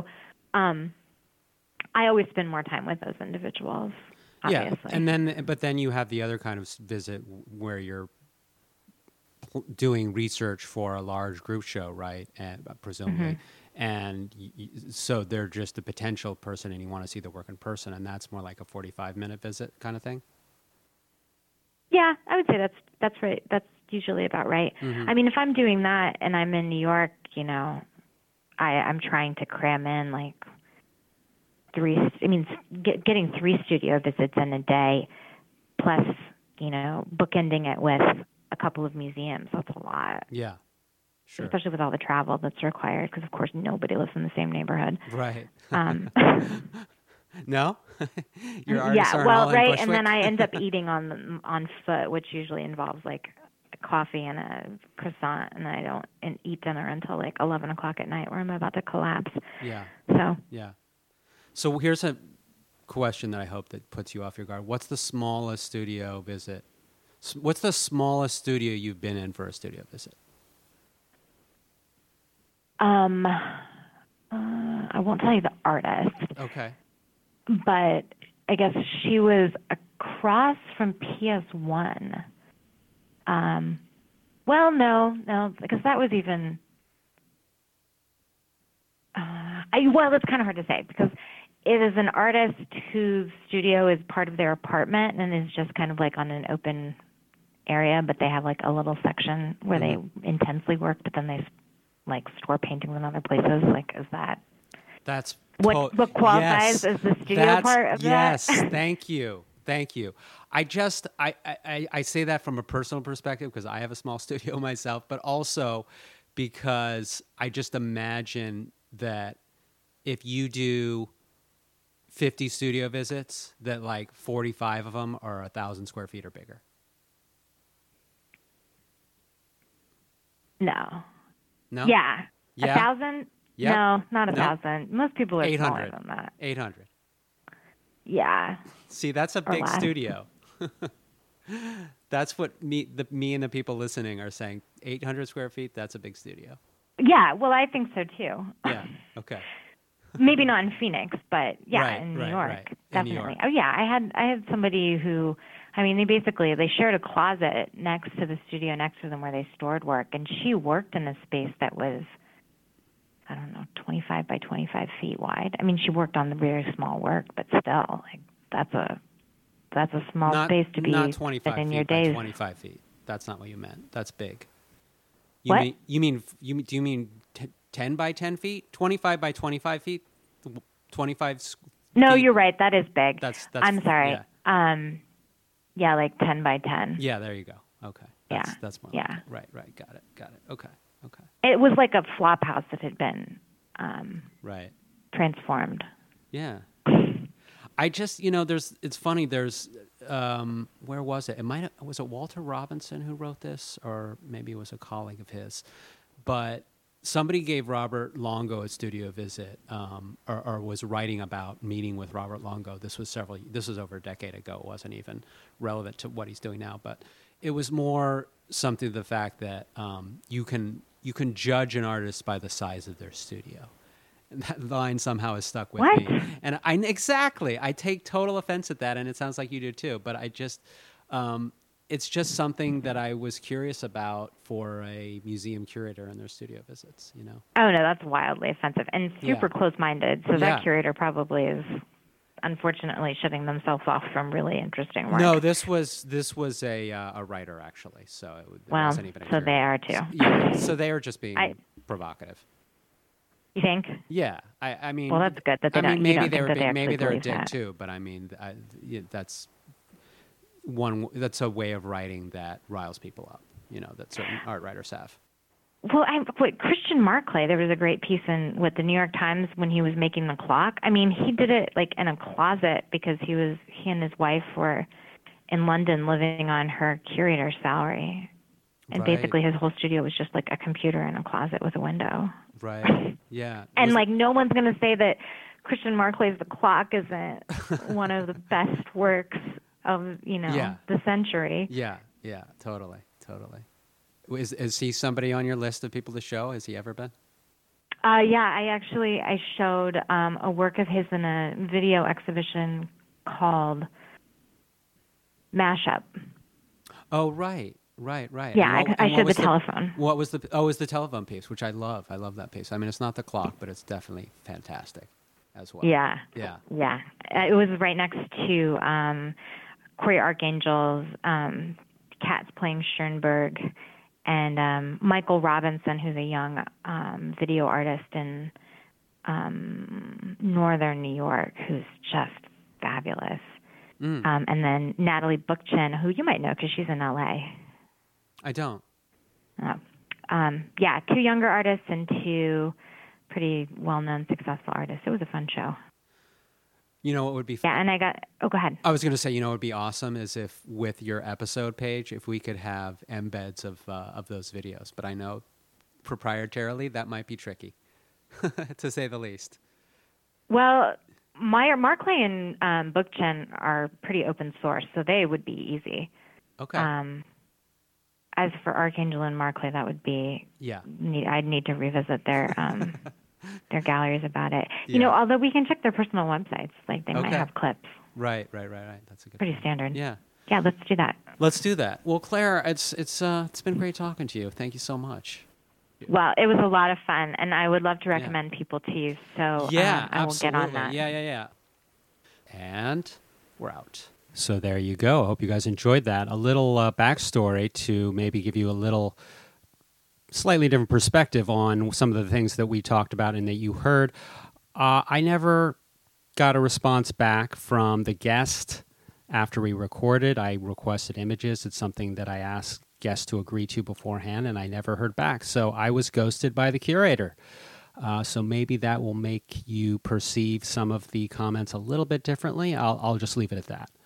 S2: I always spend more time with those individuals. Obviously.
S1: Yeah. But then you have the other kind of visit where you're doing research for a large group show, right? And presumably. And so they're just a potential person and you want to see the work in person, and that's more like a 45-minute visit kind of thing?
S2: Yeah, I would say that's right. That's usually about right. I mean, if I'm doing that and I'm in New York, you know, I'm trying to cram in like getting 3 studio visits in a day, plus, you know, bookending it with a couple of museums. That's a lot.
S1: Yeah. Sure.
S2: Especially with all the travel that's required, because of course nobody lives in the same neighborhood.
S1: Right. No? Your artists aren't all in Bushwick?
S2: And then I end up eating on foot, which usually involves like a coffee and a croissant, and I don't eat dinner until like 11 o'clock at night, where I'm about to collapse.
S1: Yeah.
S2: So.
S1: Yeah. So here's a question that I hope that puts you off your guard. What's the smallest studio visit? What's the smallest studio you've been in for a studio visit?
S2: I won't tell you the artist.
S1: Okay.
S2: But I guess she was across from PS1. Well, no, because that was even. It's kind of hard to say because it is an artist whose studio is part of their apartment and is just kind of like on an open area, but they have like a little section where they intensely work, but then they like store paintings in other places. Like, is that?
S1: That's
S2: what qualifies as the studio part of that?
S1: Yes, thank you. I say that from a personal perspective because I have a small studio myself, but also because I just imagine that if you do 50 studio visits, that like 45 of them are 1,000 square feet or bigger.
S2: No.
S1: No?
S2: Yeah.
S1: Yeah?
S2: 1,000?
S1: Yep.
S2: No, not
S1: No?
S2: 1,000. Most people are
S1: 800.
S2: smaller than that.
S1: 800.
S2: Yeah.
S1: See, that's a
S2: Or
S1: big
S2: less.
S1: studio. That's what me and the people listening are saying. 800 square feet, that's a big studio.
S2: Yeah, well, I think so too.
S1: Yeah, okay.
S2: Maybe not in Phoenix, but yeah,
S1: Right,
S2: in New
S1: right,
S2: York,
S1: right. In New
S2: definitely.
S1: York.
S2: Oh yeah, I had somebody who, I mean, they shared a closet next to the studio next to them where they stored work, and she worked in a space that was, I don't know, 25 by 25 feet wide. I mean, she worked on the very small work, but still, like that's a small space to be
S1: not 25
S2: within
S1: feet
S2: your
S1: by
S2: days.
S1: 25 feet. That's not what you meant. That's big.
S2: What?
S1: Do you mean 10 by 10 feet? 25 by 25 feet? 25
S2: No,
S1: feet?
S2: you're right. That is big.
S1: That's
S2: I'm sorry.
S1: Yeah.
S2: Yeah, like 10 by 10.
S1: Yeah, there you go. Okay. That's more.
S2: Yeah.
S1: Like it. Right. Got it. Okay.
S2: It was like a flop house that had been
S1: Right.
S2: transformed.
S1: Yeah. I just, it's funny, where was it? Was it Walter Robinson who wrote this? Or maybe it was a colleague of his. But somebody gave Robert Longo a studio visit, or was writing about meeting with Robert Longo. This was over a decade ago. It wasn't even relevant to what he's doing now. But it was more something to the fact that you can judge an artist by the size of their studio. And that line somehow is stuck with me. And I take total offense at that, and it sounds like you do too. But I just, it's just something that I was curious about for a museum curator and their studio visits,
S2: Oh, no, that's wildly offensive and super close-minded. So that curator probably is unfortunately shutting themselves off from really interesting work.
S1: No, this was a writer, actually. So it wasn't even a curator.
S2: So they are too.
S1: Yeah, so they are just being provocative.
S2: You think?
S1: Yeah, I mean.
S2: Well, that's good. That they don't.
S1: Maybe they're a dick
S2: that.
S1: too, but I mean, that's one. That's a way of writing that riles people up. That certain art writers have.
S2: Well, Christian Marclay, there was a great piece with the New York Times when he was making the clock. I mean, he did it like in a closet because he and his wife were in London living on her curator's salary. And basically his whole studio was just like a computer in a closet with a window.
S1: Right. Yeah.
S2: And no one's going to say that Christian Marclay's The Clock isn't one of the best works of, the century.
S1: Yeah. Yeah. Totally. Is he somebody on your list of people to show? Has he ever been?
S2: Yeah, I showed a work of his in a video exhibition called Mashup.
S1: Oh, right.
S2: Yeah, I showed the telephone.
S1: What was it was the telephone piece, which I love. I love that piece. I mean, it's not The Clock, but it's definitely fantastic as well.
S2: Yeah.
S1: Yeah.
S2: Yeah. It was right next to Corey Archangel's Cats Playing Schoenberg and Michael Robinson, who's a young video artist in northern New York, who's just fabulous. And then Natalie Bookchin, who you might know because she's in L.A.
S1: I don't.
S2: Yeah, two younger artists and two pretty well-known, successful artists. It was a fun show.
S1: What would be fun?
S2: Yeah, and go ahead.
S1: I was going to say, what would be awesome is if with your episode page, if we could have embeds of those videos. But I know proprietarily that might be tricky, to say the least.
S2: Well, Marclay and Bookchin are pretty open source, so they would be easy.
S1: Okay.
S2: As for Archangel and Marclay, that would be I'd need to revisit their galleries about it.
S1: Yeah.
S2: Although we can check their personal websites, like they might have clips.
S1: Right. That's a good.
S2: Pretty
S1: point.
S2: standard.
S1: Yeah.
S2: Yeah, let's do that.
S1: Let's do that. Well, Claire, it's been great talking to you. Thank you so much.
S2: Well, it was a lot of fun, and I would love to recommend people to you. So I will get on that.
S1: Yeah. And we're out. So there you go. I hope you guys enjoyed that. A little backstory to maybe give you a little slightly different perspective on some of the things that we talked about and that you heard. I never got a response back from the guest after we recorded. I requested images. It's something that I asked guests to agree to beforehand, and I never heard back. So I was ghosted by the curator. So maybe that will make you perceive some of the comments a little bit differently. I'll just leave it at that.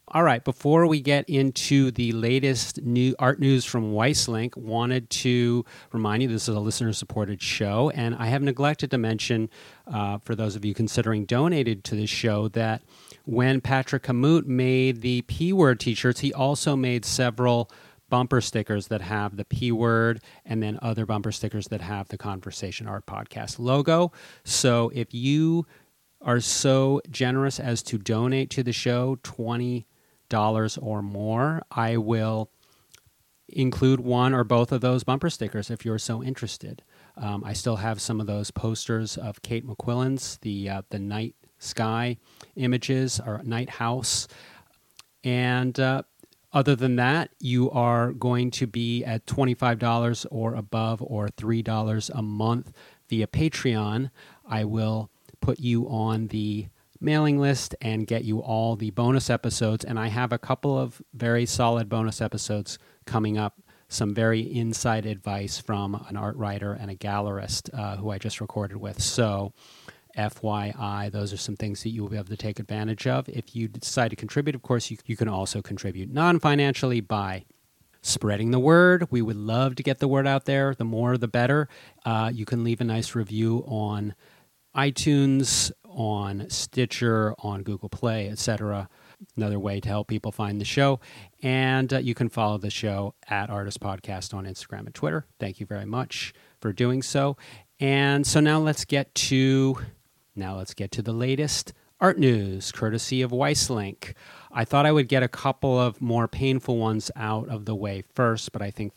S1: All right, before we get into the latest new art news from Weisslink, wanted to remind you this is a listener-supported show, and I have neglected to mention, for those of you considering donating to this show, that when Patrick Kamut made the P-Word t-shirts, he also made several bumper stickers that have the P-Word and then other bumper stickers that have the Conversation Art Podcast logo. So if you are so generous as to donate to the show, $20 or more, I will include one or both of those bumper stickers if you're so interested. I still have some of those posters of Kate McQuillan's, the night sky images, or night house. And other than that, you are going to be at $25 or above, or $3 a month via Patreon. I will put you on the mailing list and get you all the bonus episodes. And I have a couple of very solid bonus episodes coming up, some very inside advice from an art writer and a gallerist who I just recorded with. So FYI, those are some things that you will be able to take advantage of. If you decide to contribute, of course, you can also contribute non-financially by spreading the word. We would love to get the word out there. The more, the better. You can leave a nice review on iTunes, on Stitcher, on Google Play, etc. Another way to help people find the show. And you can follow the show at Artist Podcast on Instagram and Twitter. Thank you very much for doing so. And so now let's get to the latest art news, courtesy of Weisslink. I thought I would get a couple of more painful ones out of the way first, but I think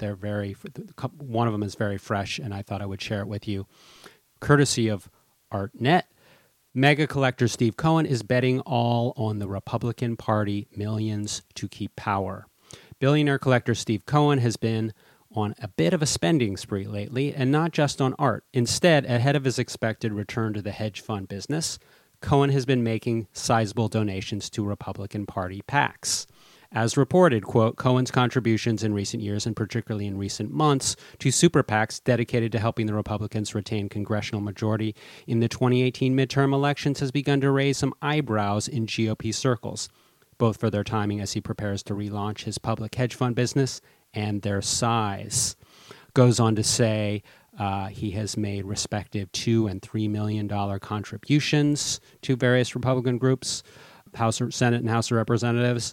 S1: one of them is very fresh, and I thought I would share it with you. Courtesy of ArtNet, mega collector Steve Cohen is betting all on the Republican Party millions to keep power. Billionaire collector Steve Cohen has been on a bit of a spending spree lately, and not just on art. Instead, ahead of his expected return to the hedge fund business, Cohen has been making sizable donations to Republican Party PACs. As reported, quote, Cohen's contributions in recent years, and particularly in recent months, to super PACs dedicated to helping the Republicans retain congressional majority in the 2018 midterm elections has begun to raise some eyebrows in GOP circles, both for their timing as he prepares to relaunch his public hedge fund business and their size. Goes on to say he has made respective $2 and $3 million contributions to various Republican groups, Senate and House of Representatives.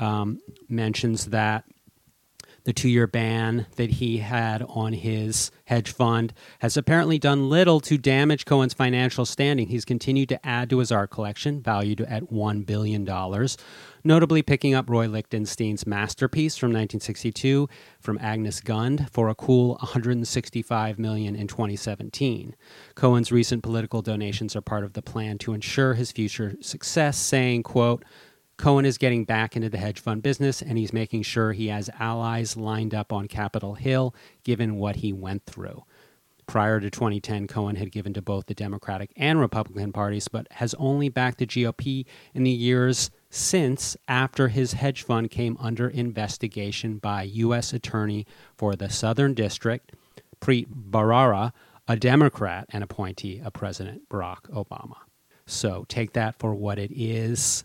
S1: Mentions that the 2-year ban that he had on his hedge fund has apparently done little to damage Cohen's financial standing. He's continued to add to his art collection, valued at $1 billion, notably picking up Roy Lichtenstein's masterpiece from 1962 from Agnes Gund for a cool $165 million in 2017. Cohen's recent political donations are part of the plan to ensure his future success, saying, quote, Cohen is getting back into the hedge fund business, and he's making sure he has allies lined up on Capitol Hill, given what he went through. Prior to 2010, Cohen had given to both the Democratic and Republican parties, but has only backed the GOP in the years since after his hedge fund came under investigation by U.S. Attorney for the Southern District, Preet Bharara, a Democrat and appointee of President Barack Obama. So take that for what it is.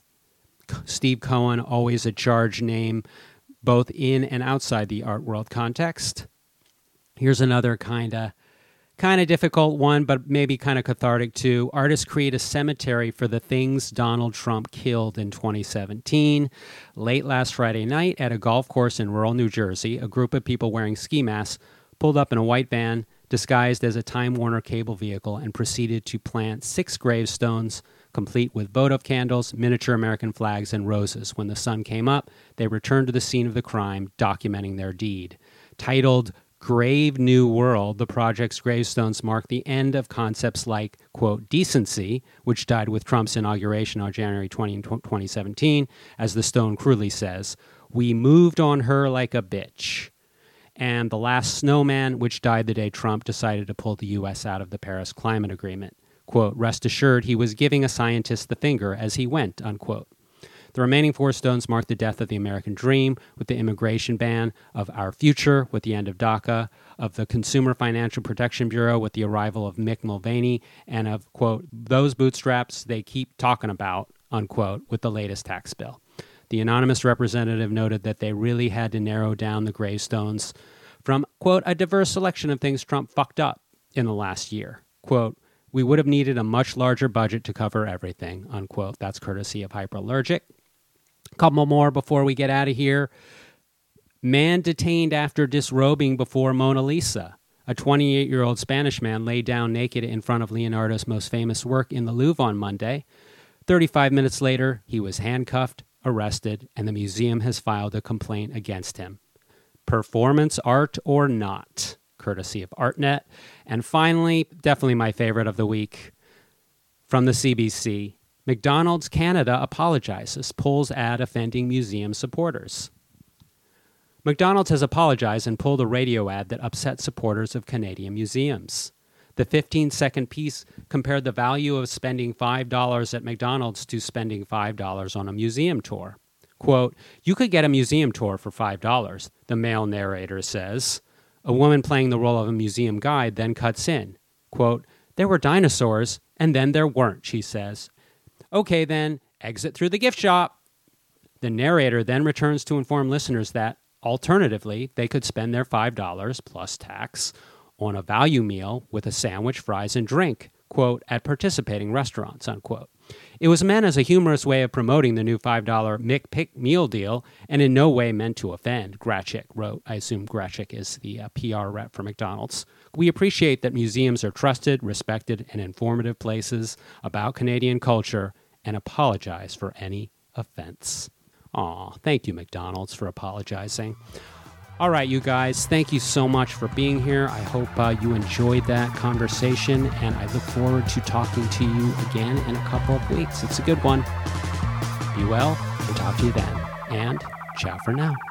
S1: Steve Cohen, always a charged name, both in and outside the art world context. Here's another kind of difficult one, but maybe kind of cathartic too. Artists create a cemetery for the things Donald Trump killed in 2017. Late last Friday night at a golf course in rural New Jersey, a group of people wearing ski masks pulled up in a white van disguised as a Time Warner cable vehicle and proceeded to plant 6 gravestones complete with votive candles, miniature American flags, and roses. When the sun came up, they returned to the scene of the crime, documenting their deed. Titled Grave New World, the project's gravestones mark the end of concepts like, quote, decency, which died with Trump's inauguration on January 20, 2017, as the stone crudely says, we moved on her like a bitch. And The Last Snowman, which died the day Trump decided to pull the U.S. out of the Paris Climate Agreement. Quote, rest assured he was giving a scientist the finger as he went, unquote. The remaining 4 stones mark the death of the American dream, with the immigration ban, of our future, with the end of DACA, of the Consumer Financial Protection Bureau, with the arrival of Mick Mulvaney, and of, quote, those bootstraps they keep talking about, unquote, with the latest tax bill. The anonymous representative noted that they really had to narrow down the gravestones from, quote, a diverse selection of things Trump fucked up in the last year. Quote, we would have needed a much larger budget to cover everything, unquote. That's courtesy of Hyperallergic. A couple more before we get out of here. Man detained after disrobing before Mona Lisa. A 28-year-old Spanish man lay down naked in front of Leonardo's most famous work in the Louvre on Monday. 35 minutes later, he was handcuffed, arrested, and the museum has filed a complaint against him. Performance art or not, courtesy of ArtNet. And finally, definitely my favorite of the week, from the CBC, McDonald's Canada apologizes, pulls ad offending museum supporters. McDonald's has apologized and pulled a radio ad that upset supporters of Canadian museums. The 15-second piece compared the value of spending $5 at McDonald's to spending $5 on a museum tour. Quote, you could get a museum tour for $5, the male narrator says. A woman playing the role of a museum guide then cuts in. Quote, there were dinosaurs, and then there weren't, she says. Okay, then, exit through the gift shop. The narrator then returns to inform listeners that, alternatively, they could spend their $5 plus tax on a value meal with a sandwich, fries, and drink, quote, at participating restaurants, unquote. It was meant as a humorous way of promoting the new $5 McPick meal deal and in no way meant to offend, Grachik wrote. I assume Grachik is the PR rep for McDonald's. We appreciate that museums are trusted, respected, and informative places about Canadian culture and apologize for any offense. Aw, thank you, McDonald's, for apologizing. All right, you guys, thank you so much for being here. I hope you enjoyed that conversation, and I look forward to talking to you again in a couple of weeks. It's a good one. Be well, and talk to you then. And ciao for now.